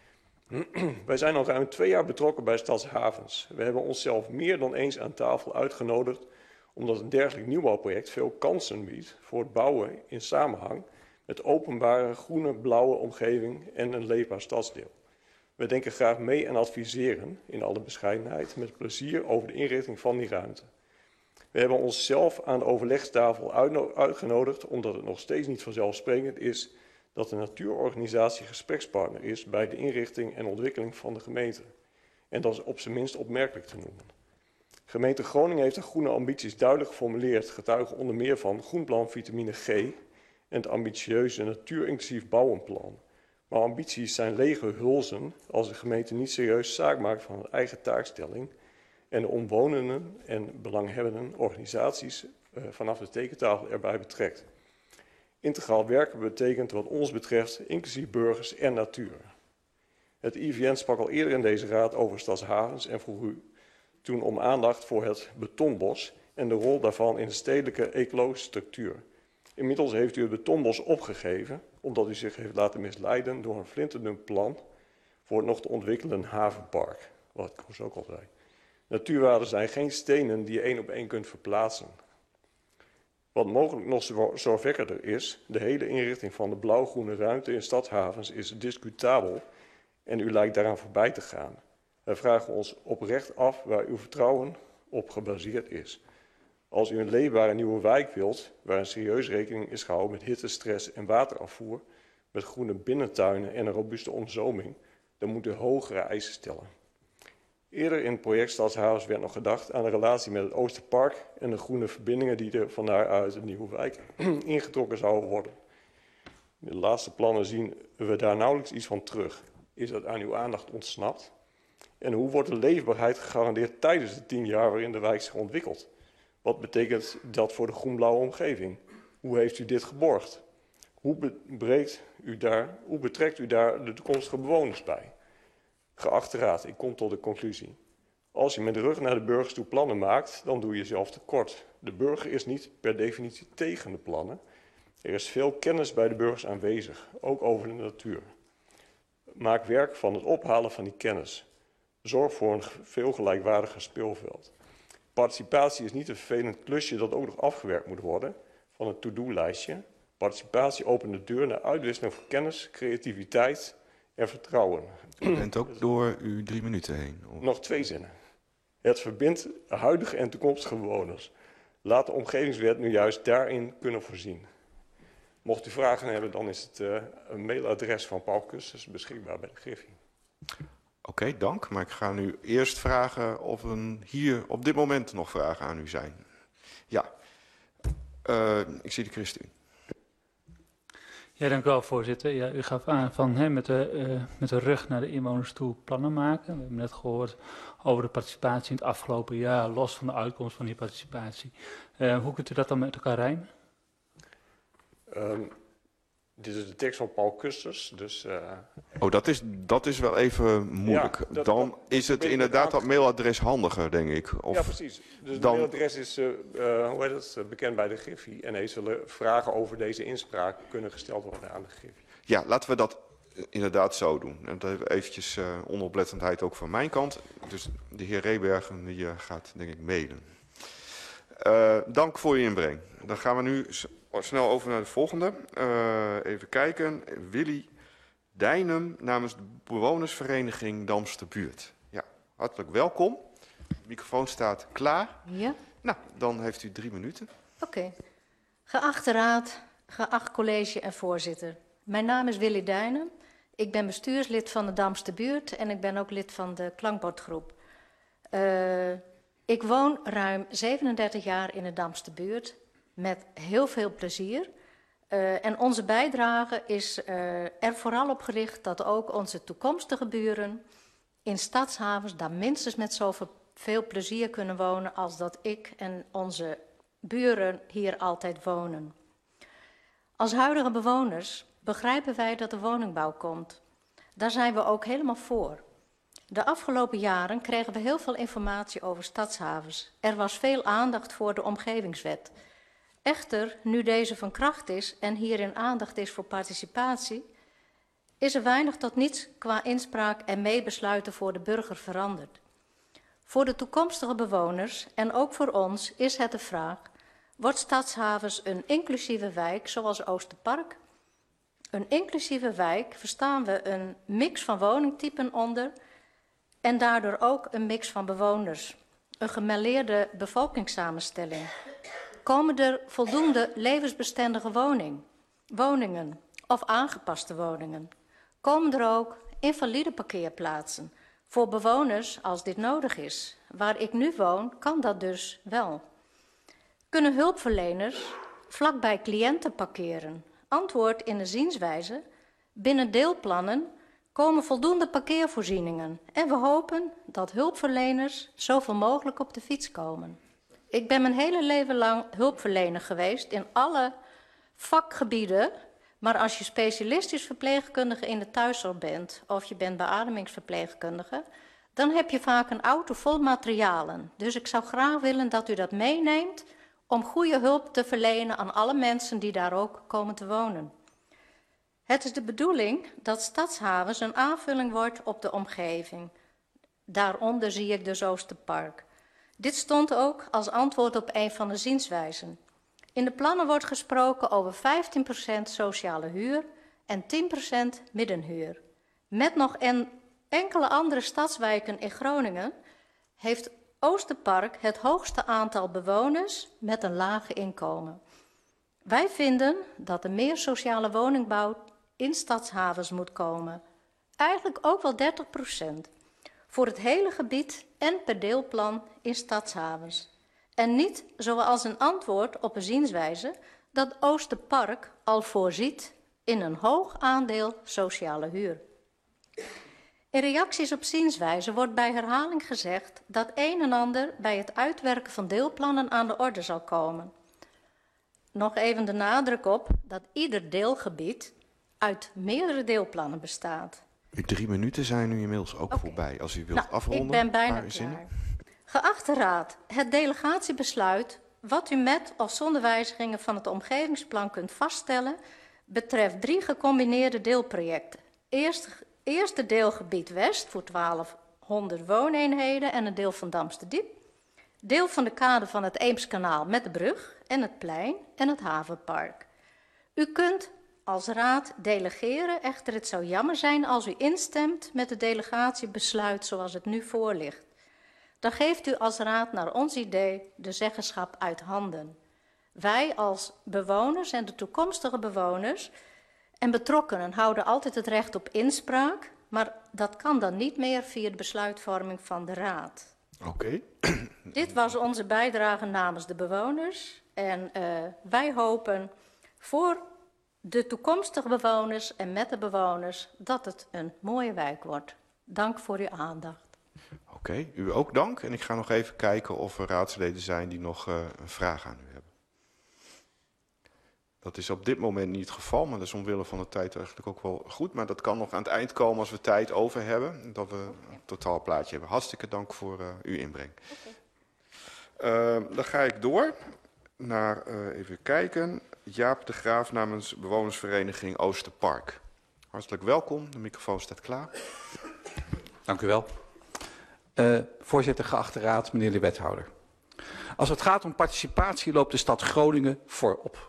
Wij zijn al ruim twee jaar betrokken bij Stadshavens. We hebben onszelf meer dan eens aan tafel uitgenodigd, omdat een dergelijk nieuwbouwproject veel kansen biedt voor het bouwen in samenhang met openbare groene, blauwe omgeving en een leefbaar stadsdeel. We denken graag mee en adviseren, in alle bescheidenheid, met plezier over de inrichting van die ruimte. We hebben onszelf aan de overlegstafel uitgenodigd, omdat het nog steeds niet vanzelfsprekend is dat de natuurorganisatie gesprekspartner is bij de inrichting en ontwikkeling van de gemeente. En dat is op zijn minst opmerkelijk te noemen. Gemeente Groningen heeft de groene ambities duidelijk geformuleerd, getuigen onder meer van Groenplan Vitamine G en het ambitieuze natuurinclusief bouwenplan. Maar ambities zijn lege hulzen als de gemeente niet serieus zaak maakt van een eigen taakstelling en de omwonenden en belanghebbenden organisaties uh, vanaf de tekentafel erbij betrekt. Integraal werken betekent wat ons betreft inclusief burgers en natuur. Het I V N sprak al eerder in deze raad over Stadshavens en vroeg u toen om aandacht voor het betonbos en de rol daarvan in de stedelijke ecologische structuur. Inmiddels heeft u het betonbos opgegeven, omdat u zich heeft laten misleiden door een flinterdun plan voor het nog te ontwikkelen havenpark. Wat Koos ook al zei. Natuurwaarden zijn geen stenen die je één op één kunt verplaatsen. Wat mogelijk nog zorgwekkender is, de hele inrichting van de blauw-groene ruimte in stadshavens is discutabel en u lijkt daaraan voorbij te gaan. Wij vragen ons oprecht af waar uw vertrouwen op gebaseerd is. Als u een leefbare nieuwe wijk wilt, waar een serieus rekening is gehouden met hitte, stress en waterafvoer, met groene binnentuinen en een robuuste omzoming, dan moet u hogere eisen stellen. Eerder in het project Stadshavens werd nog gedacht aan de relatie met het Oosterpark en de groene verbindingen die er van daaruit de nieuwe wijk ingetrokken zouden worden. In de laatste plannen zien we daar nauwelijks iets van terug. Is dat aan uw aandacht ontsnapt? En hoe wordt de leefbaarheid gegarandeerd tijdens de tien jaar waarin de wijk zich ontwikkelt? Wat betekent dat voor de groenblauwe omgeving? Hoe heeft u dit geborgd? Hoe, breekt u daar, hoe betrekt u daar de toekomstige bewoners bij? Geachte raad, ik kom tot de conclusie. Als je met de rug naar de burgers toe plannen maakt, dan doe je jezelf tekort. De burger is niet per definitie tegen de plannen. Er is veel kennis bij de burgers aanwezig, ook over de natuur. Maak werk van het ophalen van die kennis. Zorg voor een veel gelijkwaardiger speelveld. Participatie is niet een vervelend klusje dat ook nog afgewerkt moet worden van een to-do-lijstje. Participatie opent de deur naar uitwisseling van kennis, creativiteit en vertrouwen. U bent ook door uw drie minuten heen. Of... Nog twee zinnen. Het verbindt huidige en toekomstige bewoners. Laat de omgevingswet nu juist daarin kunnen voorzien. Mocht u vragen hebben, dan is het uh, een mailadres van Paul Kusters beschikbaar bij de Griffie. Oké, okay, dank. Maar ik ga nu eerst vragen of er hier op dit moment nog vragen aan u zijn. Ja, uh, ik zie de Christen. Ja, dank u wel, voorzitter. Ja, u gaf aan van hè, met, de, uh, met de rug naar de inwoners toe plannen maken. We hebben net gehoord over de participatie in het afgelopen jaar, los van de uitkomst van die participatie. Uh, hoe kunt u dat dan met elkaar rijmen? Um, dit is de tekst van Paul Kusters, dus... Uh... Oh, dat is, dat is wel even moeilijk. Ja, dat, dan dat, is het inderdaad dat mailadres handiger, denk ik. Of ja, precies. Dus het dan... mailadres is uh, uh, hoe heet het, bekend bij de Griffie. En er zullen vragen over deze inspraak kunnen gesteld worden aan de Griffie. Ja, laten we dat inderdaad zo doen. En dat even eventjes uh, onoplettendheid ook van mijn kant. Dus de heer Rebergen die, uh, gaat, denk ik, mailen. Uh, dank voor uw inbreng. Dan gaan we nu snel over naar de volgende. Uh, even kijken. Willy Dijnem namens de bewonersvereniging Damsterbuurt. Ja, hartelijk welkom. De microfoon staat klaar. Ja. Nou, dan heeft u drie minuten. Oké. Okay. Geachte raad, geacht college en voorzitter. Mijn naam is Willy Dijnem. Ik ben bestuurslid van de Damsterbuurt en ik ben ook lid van de klankbordgroep. Uh, ik woon ruim zevenendertig jaar in de Damsterbuurt met heel veel plezier. Uh, en onze bijdrage is uh, er vooral op gericht dat ook onze toekomstige buren in stadshavens daar minstens met zoveel veel plezier kunnen wonen als dat ik en onze buren hier altijd wonen. Als huidige bewoners begrijpen wij dat de woningbouw komt. Daar zijn we ook helemaal voor. De afgelopen jaren kregen we heel veel informatie over stadshavens. Er was veel aandacht voor de omgevingswet. Echter, nu deze van kracht is en hierin aandacht is voor participatie, is er weinig tot niets qua inspraak en meebesluiten voor de burger veranderd. Voor de toekomstige bewoners en ook voor ons is het de vraag: wordt Stadshavens een inclusieve wijk zoals Oosterpark? Een inclusieve wijk verstaan we een mix van woningtypen onder en daardoor ook een mix van bewoners. Een gemêleerde bevolkingssamenstelling. Komen er voldoende levensbestendige woning, woningen of aangepaste woningen? Komen er ook invalide parkeerplaatsen voor bewoners als dit nodig is? Waar ik nu woon, kan dat dus wel. Kunnen hulpverleners vlakbij cliënten parkeren? Antwoord in de zienswijze: binnen deelplannen komen voldoende parkeervoorzieningen en we hopen dat hulpverleners zoveel mogelijk op de fiets komen. Ik ben mijn hele leven lang hulpverlener geweest in alle vakgebieden, maar als je specialistisch verpleegkundige in de thuiszorg bent of je bent beademingsverpleegkundige, dan heb je vaak een auto vol materialen. Dus ik zou graag willen dat u dat meeneemt om goede hulp te verlenen aan alle mensen die daar ook komen te wonen. Het is de bedoeling dat Stadshavens een aanvulling wordt op de omgeving. Daaronder zie ik dus Oosterpark. Dit stond ook als antwoord op een van de zienswijzen. In de plannen wordt gesproken over vijftien procent sociale huur en tien procent middenhuur. Met nog en enkele andere stadswijken in Groningen heeft Oosterpark het hoogste aantal bewoners met een lage inkomen. Wij vinden dat er meer sociale woningbouw in stadshavens moet komen. Eigenlijk ook wel dertig procent. Voor het hele gebied en per deelplan in stadshavens. En niet zoals een antwoord op een zienswijze dat Oosterpark al voorziet in een hoog aandeel sociale huur. In reacties op zienswijze wordt bij herhaling gezegd dat een en ander bij het uitwerken van deelplannen aan de orde zal komen. Nog even de nadruk op dat ieder deelgebied uit meerdere deelplannen bestaat. Uw drie minuten zijn nu inmiddels ook okay. voorbij. Als u wilt nou, afronden. Ik ben bijna klaar. Zinnen. Geachte Raad, het delegatiebesluit wat u met of zonder wijzigingen van het omgevingsplan kunt vaststellen, betreft drie gecombineerde deelprojecten. Eerst, eerste deelgebied West voor twaalfhonderd wooneenheden en een deel van Damsterdiep. Deel van de kade van het Eemskanaal met de brug en het plein en het havenpark. U kunt als raad delegeren, echter het zou jammer zijn als u instemt met het delegatiebesluit zoals het nu voor ligt. Dan geeft u als raad naar ons idee de zeggenschap uit handen. Wij als bewoners en de toekomstige bewoners en betrokkenen houden altijd het recht op inspraak, maar dat kan dan niet meer via de besluitvorming van de raad. Oké. Okay. Dit was onze bijdrage namens de bewoners en uh, wij hopen voor de toekomstige bewoners en met de bewoners dat het een mooie wijk wordt. Dank voor uw aandacht. Oké, okay, u ook dank. En ik ga nog even kijken of er raadsleden zijn die nog uh, een vraag aan u hebben. Dat is op dit moment niet het geval, maar dat is omwille van de tijd eigenlijk ook wel goed. Maar dat kan nog aan het eind komen als we tijd over hebben, dat we een totaal plaatje hebben. Hartstikke dank voor uh, uw inbreng. Okay. Uh, dan ga ik door naar, uh, even kijken, Jaap de Graaf namens bewonersvereniging Oosterpark. Hartelijk welkom, de microfoon staat klaar. Dank u wel. Uh, voorzitter, geachte raad, meneer de wethouder. Als het gaat om participatie loopt de stad Groningen voorop.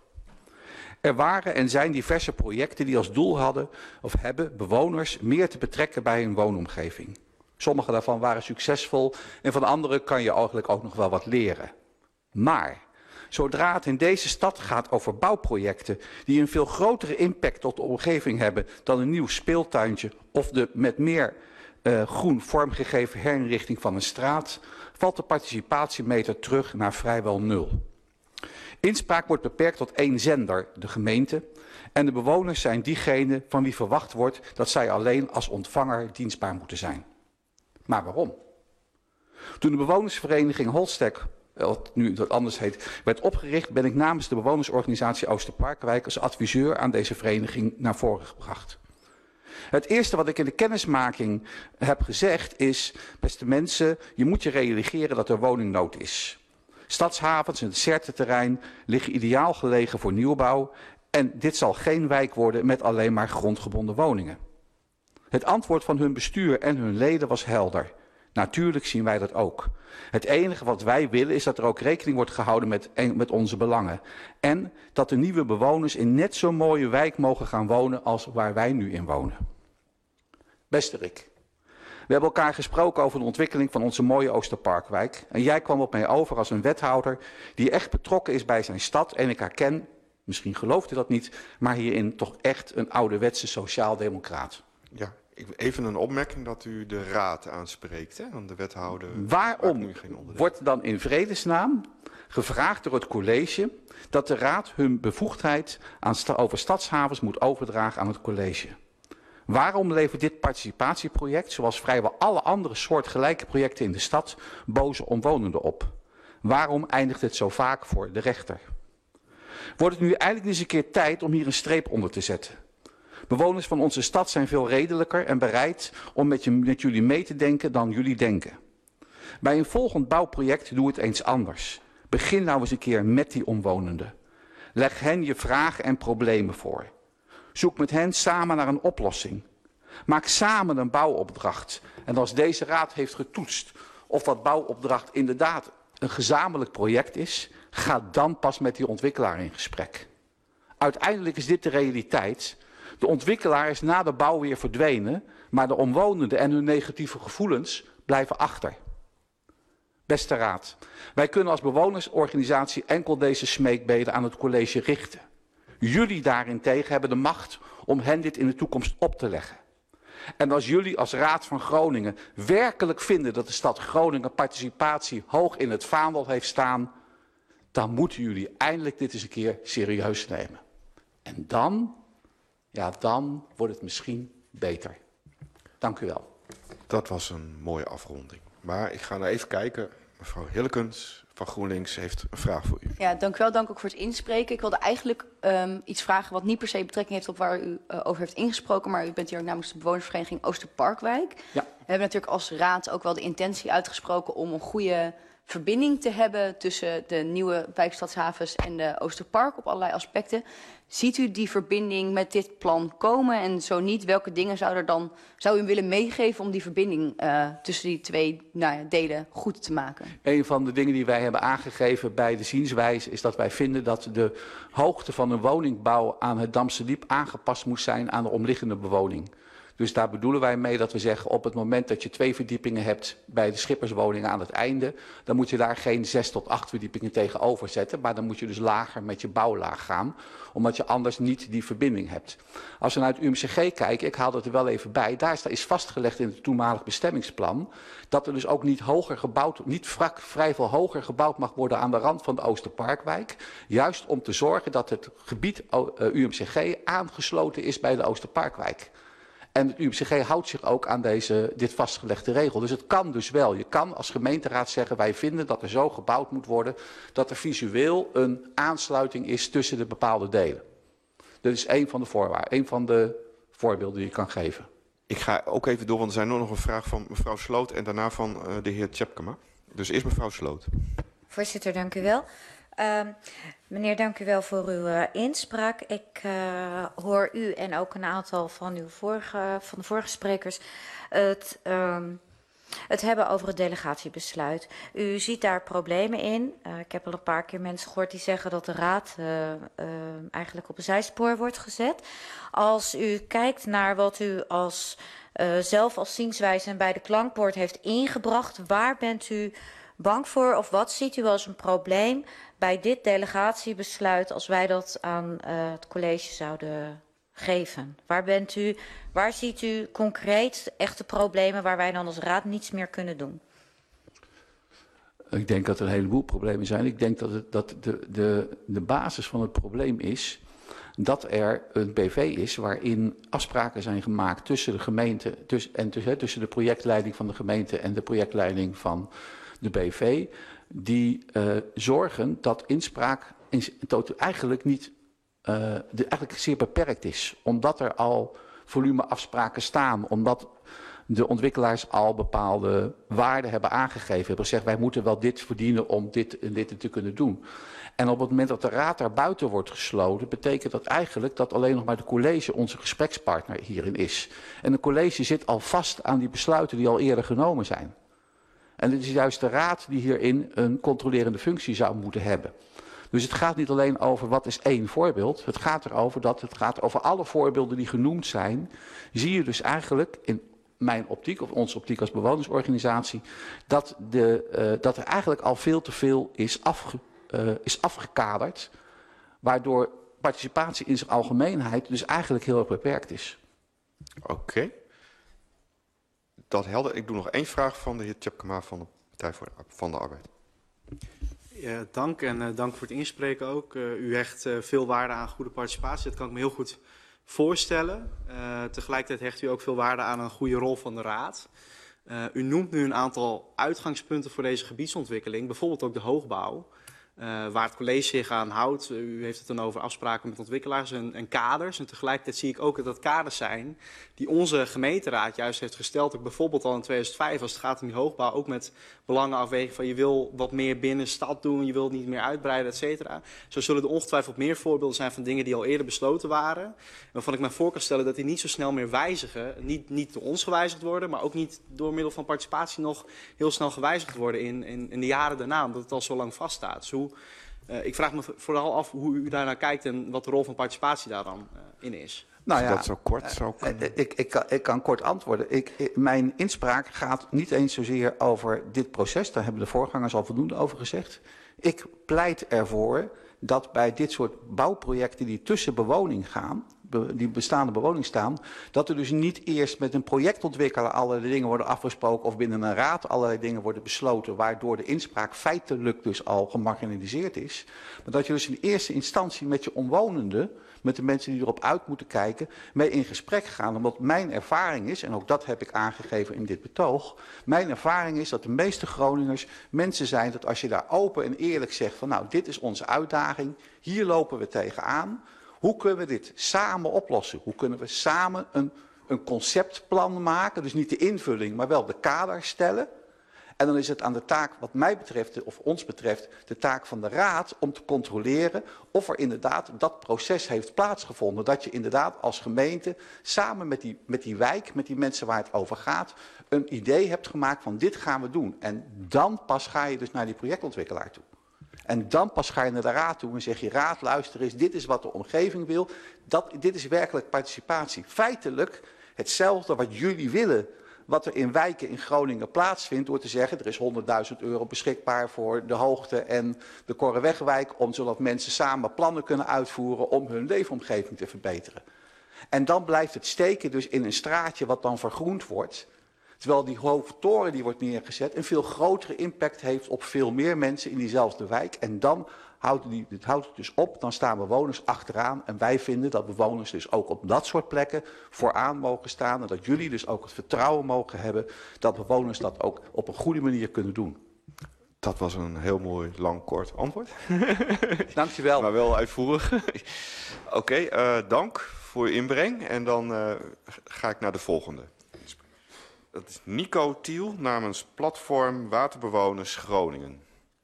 Er waren en zijn diverse projecten die als doel hadden of hebben bewoners meer te betrekken bij hun woonomgeving. Sommige daarvan waren succesvol en van andere kan je eigenlijk ook nog wel wat leren. Maar zodra het in deze stad gaat over bouwprojecten die een veel grotere impact op de omgeving hebben dan een nieuw speeltuintje of de met meer uh, groen vormgegeven herinrichting van een straat, valt de participatiemeter terug naar vrijwel nul. Inspraak wordt beperkt tot één zender, de gemeente, en de bewoners zijn diegenen van wie verwacht wordt dat zij alleen als ontvanger dienstbaar moeten zijn. Maar waarom? Toen de bewonersvereniging Holstek, wat nu dat anders heet, werd opgericht, ben ik namens de bewonersorganisatie Oosterparkwijk als adviseur aan deze vereniging naar voren gebracht. Het eerste wat ik in de kennismaking heb gezegd is, beste mensen, je moet je realiseren dat er woningnood is. Stadshavens en het Certeterrein liggen ideaal gelegen voor nieuwbouw en dit zal geen wijk worden met alleen maar grondgebonden woningen. Het antwoord van hun bestuur en hun leden was helder. Natuurlijk zien wij dat ook. Het enige wat wij willen is dat er ook rekening wordt gehouden met, met onze belangen. En dat de nieuwe bewoners in net zo'n mooie wijk mogen gaan wonen als waar wij nu in wonen. Beste Rick, we hebben elkaar gesproken over de ontwikkeling van onze mooie Oosterparkwijk. En jij kwam op mij over als een wethouder die echt betrokken is bij zijn stad. En ik herken, misschien gelooft u dat niet, maar hierin toch echt een ouderwetse sociaaldemocraat. Ja, even een opmerking dat u de raad aanspreekt, hè? Want de wethouder. Waarom nu geen wordt dan in vredesnaam gevraagd door het college dat de raad hun bevoegdheid aan sta over stadshavens moet overdragen aan het college? Waarom levert dit participatieproject, zoals vrijwel alle andere soortgelijke projecten in de stad, boze omwonenden op? Waarom eindigt het zo vaak voor de rechter? Wordt het nu eindelijk eens een keer tijd om hier een streep onder te zetten? Bewoners van onze stad zijn veel redelijker en bereid om met, je, met jullie mee te denken dan jullie denken. Bij een volgend bouwproject doe het eens anders. Begin nou eens een keer met die omwonenden. Leg hen je vragen en problemen voor. Zoek met hen samen naar een oplossing. Maak samen een bouwopdracht. En als deze raad heeft getoetst of dat bouwopdracht inderdaad een gezamenlijk project is, ga dan pas met die ontwikkelaar in gesprek. Uiteindelijk is dit de realiteit. De ontwikkelaar is na de bouw weer verdwenen, maar de omwonenden en hun negatieve gevoelens blijven achter. Beste raad, wij kunnen als bewonersorganisatie enkel deze smeekbeden aan het college richten. Jullie daarentegen hebben de macht om hen dit in de toekomst op te leggen. En als jullie als Raad van Groningen werkelijk vinden dat de stad Groningen participatie hoog in het vaandel heeft staan, dan moeten jullie eindelijk dit eens een keer serieus nemen. En dan, ja dan wordt het misschien beter. Dank u wel. Dat was een mooie afronding. Maar ik ga nou even kijken. Mevrouw Hillekens van GroenLinks heeft een vraag voor u. Ja, dank u wel. Dank ook voor het inspreken. Ik wilde eigenlijk um, iets vragen wat niet per se betrekking heeft op waar u uh, over heeft ingesproken. Maar u bent hier ook namens de bewonersvereniging Oosterparkwijk. Ja. We hebben natuurlijk als raad ook wel de intentie uitgesproken om een goede verbinding te hebben tussen de nieuwe wijkstadshavens en de Oosterpark op allerlei aspecten. Ziet u die verbinding met dit plan komen? En zo niet, welke dingen zou, er dan, zou u willen meegeven om die verbinding uh, tussen die twee nou ja, delen goed te maken? Een van de dingen die wij hebben aangegeven bij de zienswijze is dat wij vinden dat de hoogte van een woningbouw aan het Damse Diep aangepast moet zijn aan de omliggende bewoning. Dus daar bedoelen wij mee dat we zeggen op het moment dat je twee verdiepingen hebt bij de schipperswoningen aan het einde, dan moet je daar geen zes tot acht verdiepingen tegenover zetten, maar dan moet je dus lager met je bouwlaag gaan, omdat je anders niet die verbinding hebt. Als we naar het U M C G kijken, ik haal dat er wel even bij, daar is vastgelegd in het toenmalig bestemmingsplan dat er dus ook niet hoger gebouwd, niet vrak, vrij veel hoger gebouwd mag worden aan de rand van de Oosterparkwijk, juist om te zorgen dat het gebied U M C G aangesloten is bij de Oosterparkwijk. En het U M C G houdt zich ook aan deze, dit vastgelegde regel. Dus het kan dus wel. Je kan als gemeenteraad zeggen, wij vinden dat er zo gebouwd moet worden dat er visueel een aansluiting is tussen de bepaalde delen. Dat is één van de voorwaarden, één van de voorbeelden die je kan geven. Ik ga ook even door, want er zijn nog een vraag van mevrouw Sloot en daarna van uh, de heer Tjepkema. Dus eerst mevrouw Sloot. Voorzitter, dank u wel. Uh, meneer, dank u wel voor uw uh, inspraak. Ik uh, hoor u en ook een aantal van, uw vorige, van de vorige sprekers het, uh, het hebben over het delegatiebesluit. U ziet daar problemen in. Uh, ik heb al een paar keer mensen gehoord die zeggen dat de raad uh, uh, eigenlijk op een zijspoor wordt gezet. Als u kijkt naar wat u als, uh, zelf als zienswijze en bij de klankbord heeft ingebracht, waar bent u bang voor of wat ziet u als een probleem bij dit delegatiebesluit als wij dat aan uh, het college zouden geven? Waar, bent u, waar ziet u concreet echte problemen waar wij dan als raad niets meer kunnen doen? Ik denk dat er een heleboel problemen zijn. Ik denk dat, het, dat de, de, de basis van het probleem is dat er een B V is waarin afspraken zijn gemaakt tussen de gemeente tussen, en tussen, tussen de projectleiding van de gemeente en de projectleiding van de B V, die uh, zorgen dat inspraak in, tot, eigenlijk, niet, uh, de, eigenlijk zeer beperkt is. Omdat er al volumeafspraken staan, omdat de ontwikkelaars al bepaalde waarden hebben aangegeven. Hebben gezegd, wij moeten wel dit verdienen om dit en dit te kunnen doen. En op het moment dat de raad daar buiten wordt gesloten, betekent dat eigenlijk dat alleen nog maar de college onze gesprekspartner hierin is. En de college zit al vast aan die besluiten die al eerder genomen zijn. En het is juist de raad die hierin een controlerende functie zou moeten hebben. Dus het gaat niet alleen over wat is één voorbeeld. Het gaat erover dat het gaat over alle voorbeelden die genoemd zijn. Zie je dus eigenlijk in mijn optiek of onze optiek als bewonersorganisatie dat, de, uh, dat er eigenlijk al veel te veel is, afge, uh, is afgekaderd. Waardoor participatie in zijn algemeenheid dus eigenlijk heel erg beperkt is. Oké. Okay. Dat helder. Ik doe nog één vraag van de heer Tjepkema van de Partij voor de, van de Arbeid. Ja, dank en uh, dank voor het inspreken ook. Uh, u hecht uh, veel waarde aan goede participatie. Dat kan ik me heel goed voorstellen. Uh, tegelijkertijd hecht u ook veel waarde aan een goede rol van de raad. Uh, u noemt nu een aantal uitgangspunten voor deze gebiedsontwikkeling, bijvoorbeeld ook de hoogbouw. Uh, waar het college zich aan houdt. U heeft het dan over afspraken met ontwikkelaars en, en kaders. En tegelijkertijd zie ik ook dat dat kaders zijn die onze gemeenteraad juist heeft gesteld. Ook bijvoorbeeld al in tweeduizend vijf als het gaat om die hoogbouw. Ook met belangenafweging van je wil wat meer binnen stad doen. Je wilt niet meer uitbreiden, et cetera. Zo zullen er ongetwijfeld meer voorbeelden zijn van dingen die al eerder besloten waren. Waarvan ik me voor kan stellen dat die niet zo snel meer wijzigen. Niet, niet door ons gewijzigd worden, maar ook niet door middel van participatie nog heel snel gewijzigd worden in, in, in de jaren daarna. Omdat het al zo lang vaststaat. Dus hoe Uh, ik vraag me vooral af hoe u daarnaar kijkt en wat de rol van participatie daar dan uh, in is. Nou ja, dat zo kort zou uh, ik, ik, kan, ik kan kort antwoorden. Ik, ik, mijn inspraak gaat niet eens zozeer over dit proces. Daar hebben de voorgangers al voldoende over gezegd. Ik pleit ervoor dat bij dit soort bouwprojecten die tussen bewoning gaan, die bestaande bewoning staan, dat er dus niet eerst met een projectontwikkelaar allerlei dingen worden afgesproken of binnen een raad allerlei dingen worden besloten, waardoor de inspraak feitelijk dus al gemarginaliseerd is. Maar dat je dus in eerste instantie met je omwonenden, met de mensen die erop uit moeten kijken, mee in gesprek gaan. Omdat mijn ervaring is, en ook dat heb ik aangegeven in dit betoog, mijn ervaring is dat de meeste Groningers mensen zijn dat als je daar open en eerlijk zegt van nou, dit is onze uitdaging, hier lopen we tegenaan. Hoe kunnen we dit samen oplossen? Hoe kunnen we samen een, een conceptplan maken? Dus niet de invulling, maar wel de kaders stellen. En dan is het aan de taak, wat mij betreft, of ons betreft, de taak van de raad om te controleren of er inderdaad dat proces heeft plaatsgevonden. Dat je inderdaad als gemeente samen met die, met die wijk, met die mensen waar het over gaat, een idee hebt gemaakt van dit gaan we doen. En dan pas ga je dus naar die projectontwikkelaar toe. En dan pas ga je naar de raad toe en zeg je, raad, luister eens, dit is wat de omgeving wil. Dat, dit is werkelijk participatie. Feitelijk hetzelfde wat jullie willen, wat er in wijken in Groningen plaatsvindt, door te zeggen, er is honderdduizend euro beschikbaar voor de Hoogte en de Korrewegwijk, om zodat mensen samen plannen kunnen uitvoeren om hun leefomgeving te verbeteren. En dan blijft het steken dus in een straatje wat dan vergroend wordt. Terwijl die hoge toren die wordt neergezet een veel grotere impact heeft op veel meer mensen in diezelfde wijk. En dan houdt, die, het houdt het dus op, dan staan bewoners achteraan. En wij vinden dat bewoners dus ook op dat soort plekken vooraan mogen staan. En dat jullie dus ook het vertrouwen mogen hebben dat bewoners dat ook op een goede manier kunnen doen. Dat was een heel mooi, lang, kort antwoord. Dankjewel. Maar wel uitvoerig. Oké, okay, uh, dank voor je inbreng. En dan uh, ga ik naar de volgende. Dat is Nico Thiel namens Platform Waterbewoners Groningen.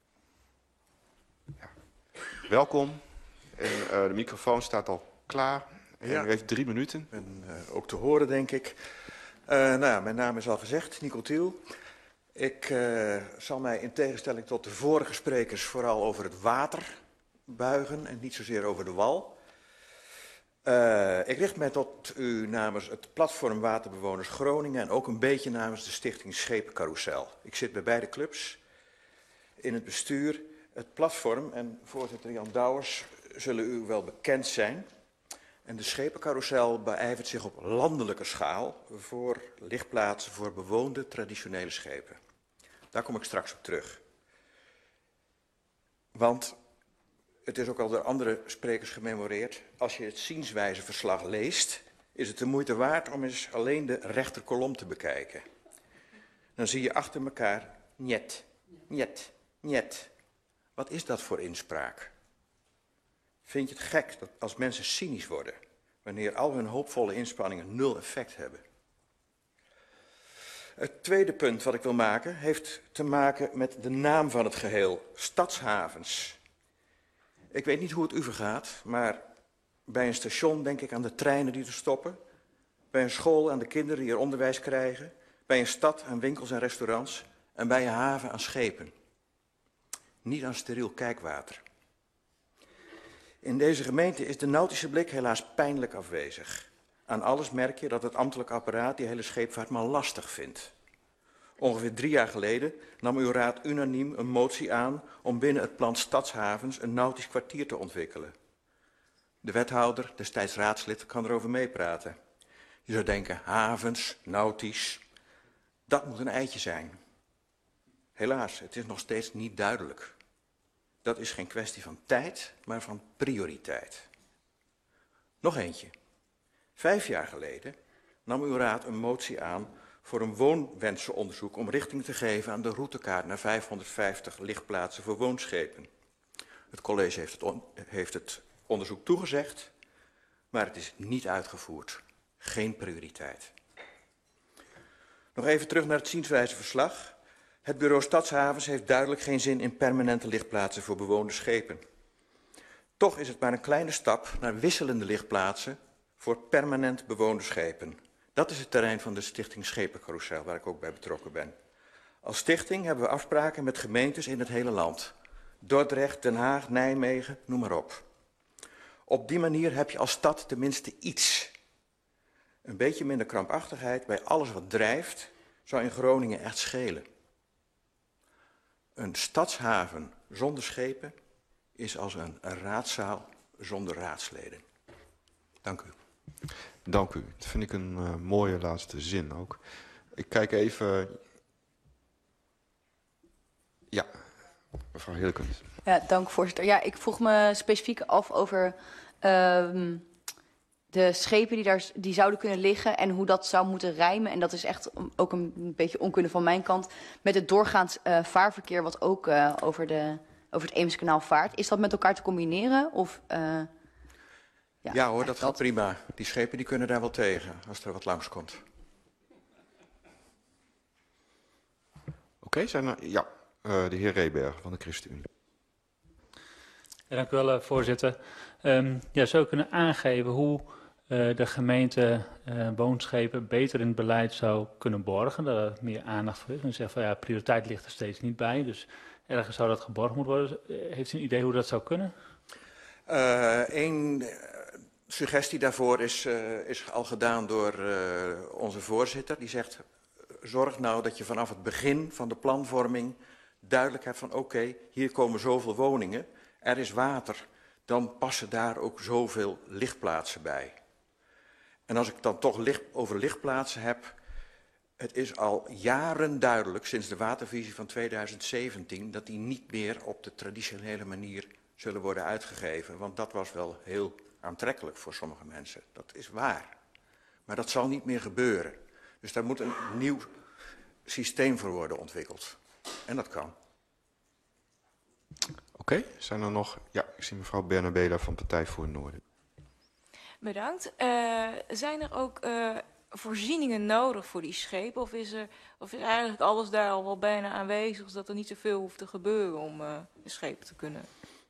Ja. Welkom. En, uh, de microfoon staat al klaar. En ja. U heeft drie minuten. En uh, ook te horen, denk ik. Uh, nou ja, mijn naam is al gezegd, Nico Thiel. Ik uh, zal mij in tegenstelling tot de vorige sprekers vooral over het water buigen en niet zozeer over de wal. Uh, ik richt mij tot u namens het Platform Waterbewoners Groningen en ook een beetje namens de stichting Schepencarousel. Ik zit bij beide clubs in het bestuur. Het platform en voorzitter Jan Douwers zullen u wel bekend zijn. En de Schepencarousel beijvert zich op landelijke schaal voor lichtplaatsen voor bewoonde traditionele schepen. Daar kom ik straks op terug. Want het is ook al door andere sprekers gememoreerd. Als je het zienswijzeverslag leest, is het de moeite waard om eens alleen de rechterkolom te bekijken. Dan zie je achter elkaar njet, njet, njet. Wat is dat voor inspraak? Vind je het gek dat als mensen cynisch worden, wanneer al hun hoopvolle inspanningen nul effect hebben? Het tweede punt wat ik wil maken, heeft te maken met de naam van het geheel, Stadshavens. Ik weet niet hoe het u vergaat, maar bij een station denk ik aan de treinen die er stoppen, bij een school aan de kinderen die er onderwijs krijgen, bij een stad aan winkels en restaurants en bij een haven aan schepen. Niet aan steriel kijkwater. In deze gemeente is de nautische blik helaas pijnlijk afwezig. Aan alles merk je dat het ambtelijk apparaat die hele scheepvaart maar lastig vindt. Ongeveer drie jaar geleden nam uw raad unaniem een motie aan om binnen het plan Stadshavens een nautisch kwartier te ontwikkelen. De wethouder, destijds raadslid, kan erover meepraten. Je zou denken, havens, nautisch, dat moet een eitje zijn. Helaas, het is nog steeds niet duidelijk. Dat is geen kwestie van tijd, maar van prioriteit. Nog eentje. Vijf jaar geleden nam uw raad een motie aan voor een woonwensenonderzoek om richting te geven aan de routekaart naar vijfhonderdvijftig lichtplaatsen voor woonschepen. Het college heeft het, on, heeft het onderzoek toegezegd, maar het is niet uitgevoerd. Geen prioriteit. Nog even terug naar het zienswijzeverslag. Het bureau Stadshavens heeft duidelijk geen zin in permanente lichtplaatsen voor bewoonde schepen. Toch is het maar een kleine stap naar wisselende lichtplaatsen voor permanent bewoonde schepen. Dat is het terrein van de stichting Schepencarousel, waar ik ook bij betrokken ben. Als stichting hebben we afspraken met gemeentes in het hele land. Dordrecht, Den Haag, Nijmegen, noem maar op. Op die manier heb je als stad tenminste iets. Een beetje minder krampachtigheid bij alles wat drijft, zou in Groningen echt schelen. Een stadshaven zonder schepen is als een raadzaal zonder raadsleden. Dank u. Dank u. Dat vind ik een uh, mooie laatste zin ook. Ik kijk even... Ja, mevrouw Heerlijkens. Ja, dank voorzitter. Ja, ik vroeg me specifiek af over uh, de schepen die daar die zouden kunnen liggen en hoe dat zou moeten rijmen. En dat is echt ook een beetje onkunde van mijn kant met het doorgaans uh, vaarverkeer wat ook uh, over, de, over het Eemskanaal vaart. Is dat met elkaar te combineren? Of, uh, ja, ja hoor, dat gaat prima. Die schepen die kunnen daar wel tegen als er wat langskomt. Oké, okay, zijn er... Ja, uh, de heer Reberg van de ChristenUnie. Ja, dank u wel, uh, voorzitter. Um, ja, zou u kunnen aangeven hoe uh, de gemeente uh, woonschepen beter in het beleid zou kunnen borgen? Dat er meer aandacht voor is. U zegt van ja, prioriteit ligt er steeds niet bij. Dus ergens zou dat geborgd moeten worden. Heeft u een idee hoe dat zou kunnen? Eén uh, suggestie daarvoor is, uh, is al gedaan door uh, onze voorzitter. Die zegt, zorg nou dat je vanaf het begin van de planvorming duidelijk hebt van oké, okay, hier komen zoveel woningen. Er is water, dan passen daar ook zoveel lichtplaatsen bij. En als ik dan toch licht, over lichtplaatsen heb, het is al jaren duidelijk, sinds de watervisie van tweeduizend zeventien, dat die niet meer op de traditionele manier zullen worden uitgegeven. Want dat was wel heel aantrekkelijk voor sommige mensen. Dat is waar. Maar dat zal niet meer gebeuren. Dus daar moet een nieuw systeem voor worden ontwikkeld. En dat kan. Oké, okay, zijn er nog... Ja, ik zie mevrouw Bernabela van Partij voor het Noorden. Bedankt. Uh, zijn er ook uh, voorzieningen nodig voor die schepen? Of is, er, of is eigenlijk alles daar al wel bijna aanwezig, zodat er niet zoveel hoeft te gebeuren om uh, de schepen te kunnen?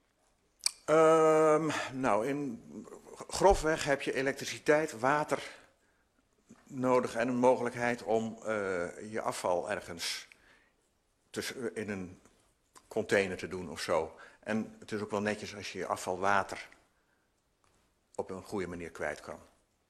Um, nou, in grofweg heb je elektriciteit, water nodig en een mogelijkheid om uh, je afval ergens tussen, in een container te doen of zo. En het is ook wel netjes als je je afval water op een goede manier kwijt kan.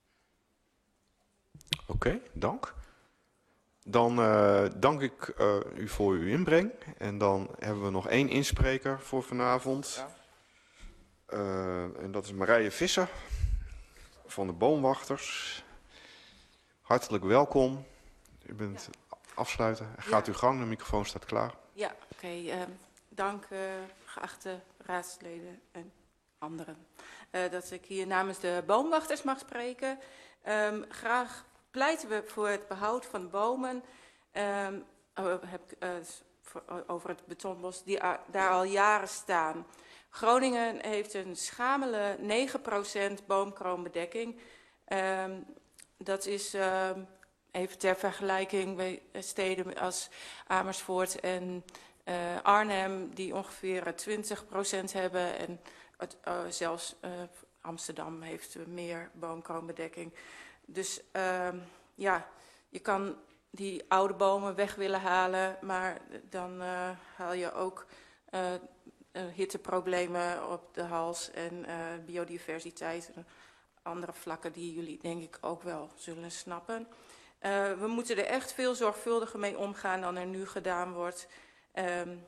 Oké, okay, dank. Dan uh, dank ik uh, u voor uw inbreng. En dan hebben we nog één inspreker voor vanavond. Ja. Uh, en dat is Marije Visser van de Boomwachters. Hartelijk welkom. U bent ja. afsluiten. Gaat ja. uw gang, de microfoon staat klaar. Ja, oké. Okay, uh, dank uh, geachte raadsleden en anderen. Uh, dat ik hier namens de Boomwachters mag spreken. Um, graag pleiten we voor het behoud van bomen. Um, uh, heb, uh, voor, uh, over het betonbos die uh, daar al jaren staan. Groningen heeft een schamele negen procent boomkroonbedekking. Um, dat is, uh, even ter vergelijking, bij steden als Amersfoort en uh, Arnhem, die ongeveer twintig procent hebben. En het, uh, zelfs uh, Amsterdam heeft uh, meer boomkroonbedekking. Dus uh, ja, je kan die oude bomen weg willen halen, maar dan uh, haal je ook uh, uh, hitteproblemen op de hals en uh, biodiversiteit en andere vlakken die jullie denk ik ook wel zullen snappen. Uh, we moeten er echt veel zorgvuldiger mee omgaan dan er nu gedaan wordt. Um,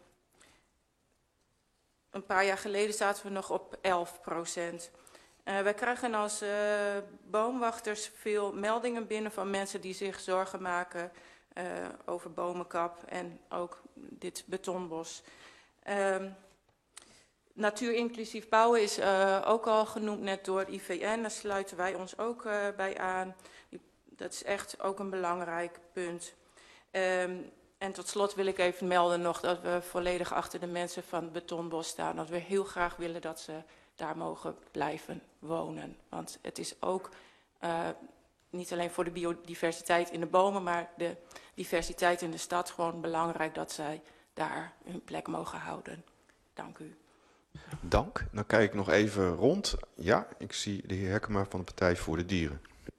een paar jaar geleden zaten we nog op elf procent. Uh, wij krijgen als uh, boomwachters veel meldingen binnen van mensen die zich zorgen maken uh, over bomenkap en ook dit betonbos. Uh, Natuurinclusief bouwen is uh, ook al genoemd net door het I V N, daar sluiten wij ons ook uh, bij aan. Dat is echt ook een belangrijk punt. Um, En tot slot wil ik even melden nog dat we volledig achter de mensen van het Betonbos staan. Dat we heel graag willen dat ze daar mogen blijven wonen. Want het is ook uh, niet alleen voor de biodiversiteit in de bomen, maar de diversiteit in de stad gewoon belangrijk dat zij daar hun plek mogen houden. Dank u. Dank. Dan kijk ik nog even rond. Ja, ik zie de heer Hekkema van de Partij voor de Dieren.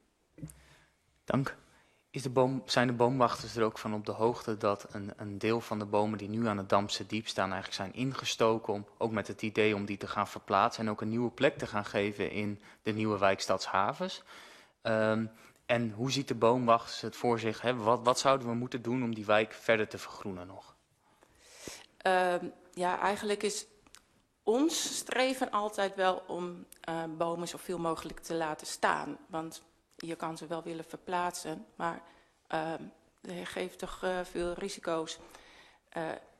Dank. Is de boom, zijn de boomwachters er ook van op de hoogte dat een, een deel van de bomen die nu aan het Damse Diep staan eigenlijk zijn ingestoken, om, ook met het idee om die te gaan verplaatsen en ook een nieuwe plek te gaan geven in de nieuwe wijk Stadshavens? Um, en hoe ziet de boomwachters het voor zich? Hè? Wat, wat zouden we moeten doen om die wijk verder te vergroenen nog? Uh, ja, eigenlijk is ons streven altijd wel om uh, bomen zoveel mogelijk te laten staan. Want je kan ze wel willen verplaatsen, maar uh, dat geeft toch uh, veel risico's. Uh,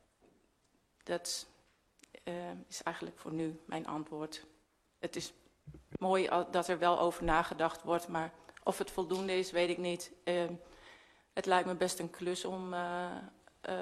dat uh, is eigenlijk voor nu mijn antwoord. Het is mooi dat er wel over nagedacht wordt, maar of het voldoende is, weet ik niet. Uh, het lijkt me best een klus om uh, uh,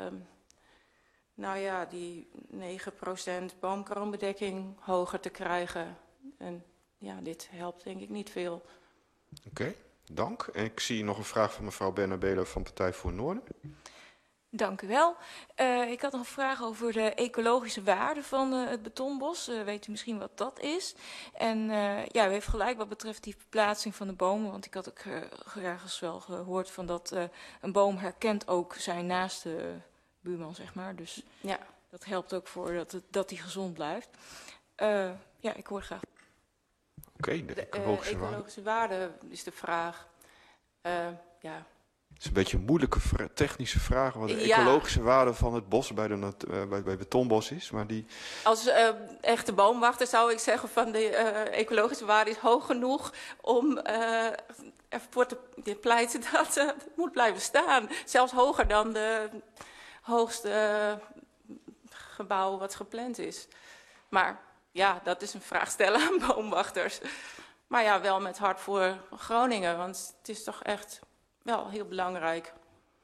nou ja, die negen procent boomkroonbedekking hoger te krijgen. En ja, dit helpt denk ik niet veel. Oké, okay, dank. En ik zie nog een vraag van mevrouw Bernabelo van Partij voor Noorden. Dank u wel. Uh, ik had nog een vraag over de ecologische waarde van uh, het Betonbos. Uh, weet u misschien wat dat is? En uh, ja, u heeft gelijk wat betreft die verplaatsing van de bomen. Want ik had ook uh, ergens wel gehoord van dat uh, een boom herkent ook zijn naaste uh, buurman, zeg maar. Dus ja, dat helpt ook voor dat, het, dat die gezond blijft. Uh, ja, ik hoor graag. Oké, okay, de ecologische, de, uh, ecologische waarde. waarde is de vraag. Uh, ja. Het is een beetje een moeilijke vra technische vraag, wat de ja. ecologische waarde van het bos bij, de uh, bij, bij Betonbos is. Maar die... Als uh, echte boomwachter zou ik zeggen van de uh, ecologische waarde is hoog genoeg om uh, ervoor te pleiten dat uh, het moet blijven staan. Zelfs hoger dan de hoogste uh, gebouw wat gepland is. Maar ja, dat is een vraag stellen aan boomwachters. Maar ja, wel met hart voor Groningen, want het is toch echt wel heel belangrijk.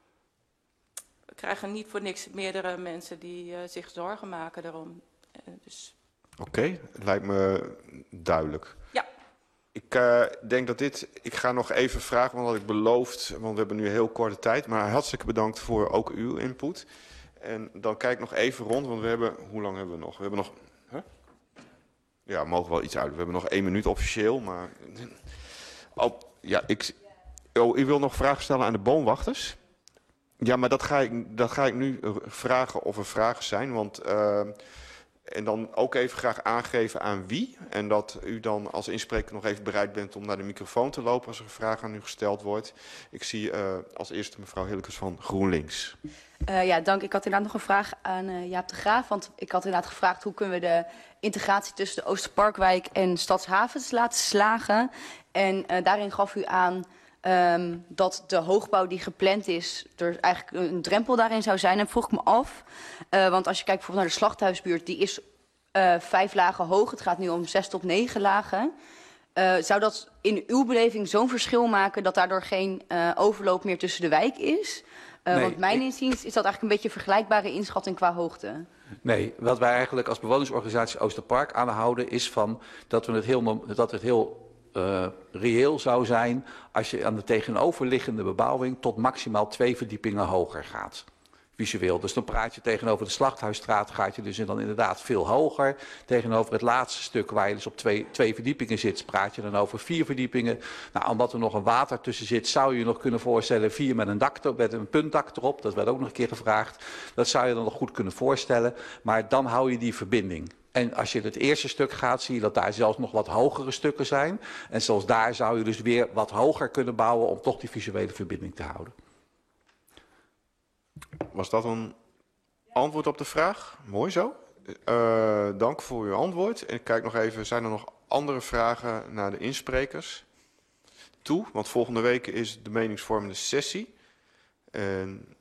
We krijgen niet voor niks meerdere mensen die uh, zich zorgen maken daarom. Uh, dus... Oké, okay, het lijkt me duidelijk. Ja. Ik uh, denk dat dit, ik ga nog even vragen, want dat had ik beloofd, want we hebben nu heel korte tijd. Maar hartstikke bedankt voor ook uw input. En dan kijk ik nog even rond, want we hebben, hoe lang hebben we nog? We hebben nog, huh? Ja, we mogen wel iets uit. We hebben nog één minuut officieel, maar... Oh, ja, ik... Oh, u wil nog vragen stellen aan de boomwachters? Ja, maar dat ga ik, dat ga ik nu vragen of er vragen zijn. Want, uh, en dan ook even graag aangeven aan wie. En dat u dan als inspreker nog even bereid bent om naar de microfoon te lopen als er een vraag aan u gesteld wordt. Ik zie uh, als eerste mevrouw Hillekes van GroenLinks. Uh, ja, dank. Ik had inderdaad nog een vraag aan uh, Jaap de Graaf. Want ik had inderdaad gevraagd hoe kunnen we de integratie tussen de Oosterparkwijk en Stadshavens laten slagen. En uh, daarin gaf u aan um, dat de hoogbouw die gepland is, er eigenlijk een drempel daarin zou zijn. En vroeg ik me af, uh, want als je kijkt bijvoorbeeld naar de Slachthuisbuurt, die is uh, vijf lagen hoog. Het gaat nu om zes tot negen lagen. Uh, zou dat in uw beleving zo'n verschil maken dat daardoor geen uh, overloop meer tussen de wijk is? Uh, nee, want mijn inziens is dat eigenlijk een beetje een vergelijkbare inschatting qua hoogte. Nee, wat wij eigenlijk als bewonersorganisatie Oosterpark aanhouden is van dat, we het heel, dat het heel uh, reëel zou zijn als je aan de tegenoverliggende bebouwing tot maximaal twee verdiepingen hoger gaat. Visueel. Dus dan praat je tegenover de Slachthuisstraat, gaat je dus dan inderdaad veel hoger. Tegenover het laatste stuk waar je dus op twee, twee verdiepingen zit, praat je dan over vier verdiepingen. Nou, omdat er nog een water tussen zit, zou je je nog kunnen voorstellen vier met een dak, met een puntdak erop. Dat werd ook nog een keer gevraagd. Dat zou je dan nog goed kunnen voorstellen. Maar dan hou je die verbinding. En als je het eerste stuk gaat, zie je dat daar zelfs nog wat hogere stukken zijn. En zelfs daar zou je dus weer wat hoger kunnen bouwen om toch die visuele verbinding te houden. Was dat een antwoord op de vraag? Mooi zo. Uh, dank voor uw antwoord. En ik kijk nog even, zijn er nog andere vragen naar de insprekers toe? Want volgende week is de meningsvormende sessie. En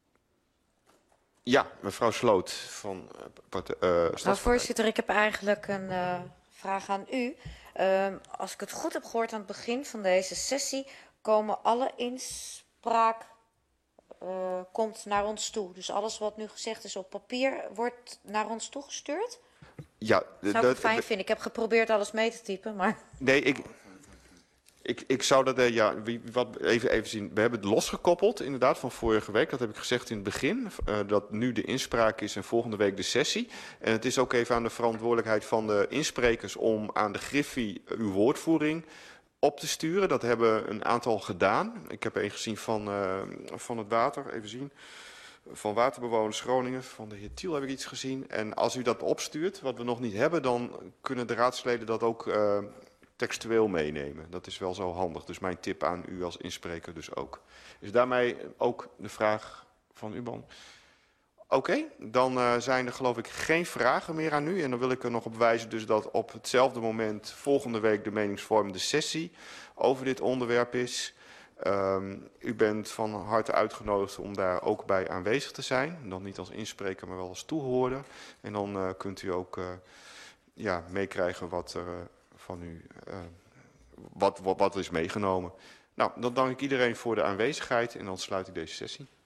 ja, mevrouw Sloot van uh, Stadspartij. Nou, voorzitter, ik heb eigenlijk een uh, vraag aan u. Uh, als ik het goed heb gehoord aan het begin van deze sessie, komen alle inspraak... uh, komt naar ons toe. Dus alles wat nu gezegd is op papier wordt naar ons toegestuurd? Ja, Dat zou ik fijn vinden. Ik heb geprobeerd alles mee te typen, maar... Nee, ik, ik, ik zou dat... Uh, ja, wie, wat, even, even zien. We hebben het losgekoppeld, inderdaad, van vorige week. Dat heb ik gezegd in het begin. Uh, dat nu de inspraak is en volgende week de sessie. En het is ook even aan de verantwoordelijkheid van de insprekers om aan de Griffie uw woordvoering op te sturen. Dat hebben een aantal gedaan. Ik heb er een gezien van, uh, van het water, even zien. Van Waterbewoners Groningen, van de heer Thiel heb ik iets gezien. En als u dat opstuurt, wat we nog niet hebben, dan kunnen de raadsleden dat ook uh, textueel meenemen. Dat is wel zo handig. Dus mijn tip aan u als inspreker dus ook. Is daarmee ook de vraag van u beantwoord? Oké, okay, dan uh, zijn er geloof ik geen vragen meer aan u. En dan wil ik er nog op wijzen dus dat op hetzelfde moment volgende week de meningsvormende sessie over dit onderwerp is. Um, u bent van harte uitgenodigd om daar ook bij aanwezig te zijn. Dan niet als inspreker, maar wel als toehoorder. En dan uh, kunt u ook uh, ja, meekrijgen wat er uh, van u uh, wat, wat, wat is meegenomen. Nou, dan dank ik iedereen voor de aanwezigheid en dan sluit ik deze sessie.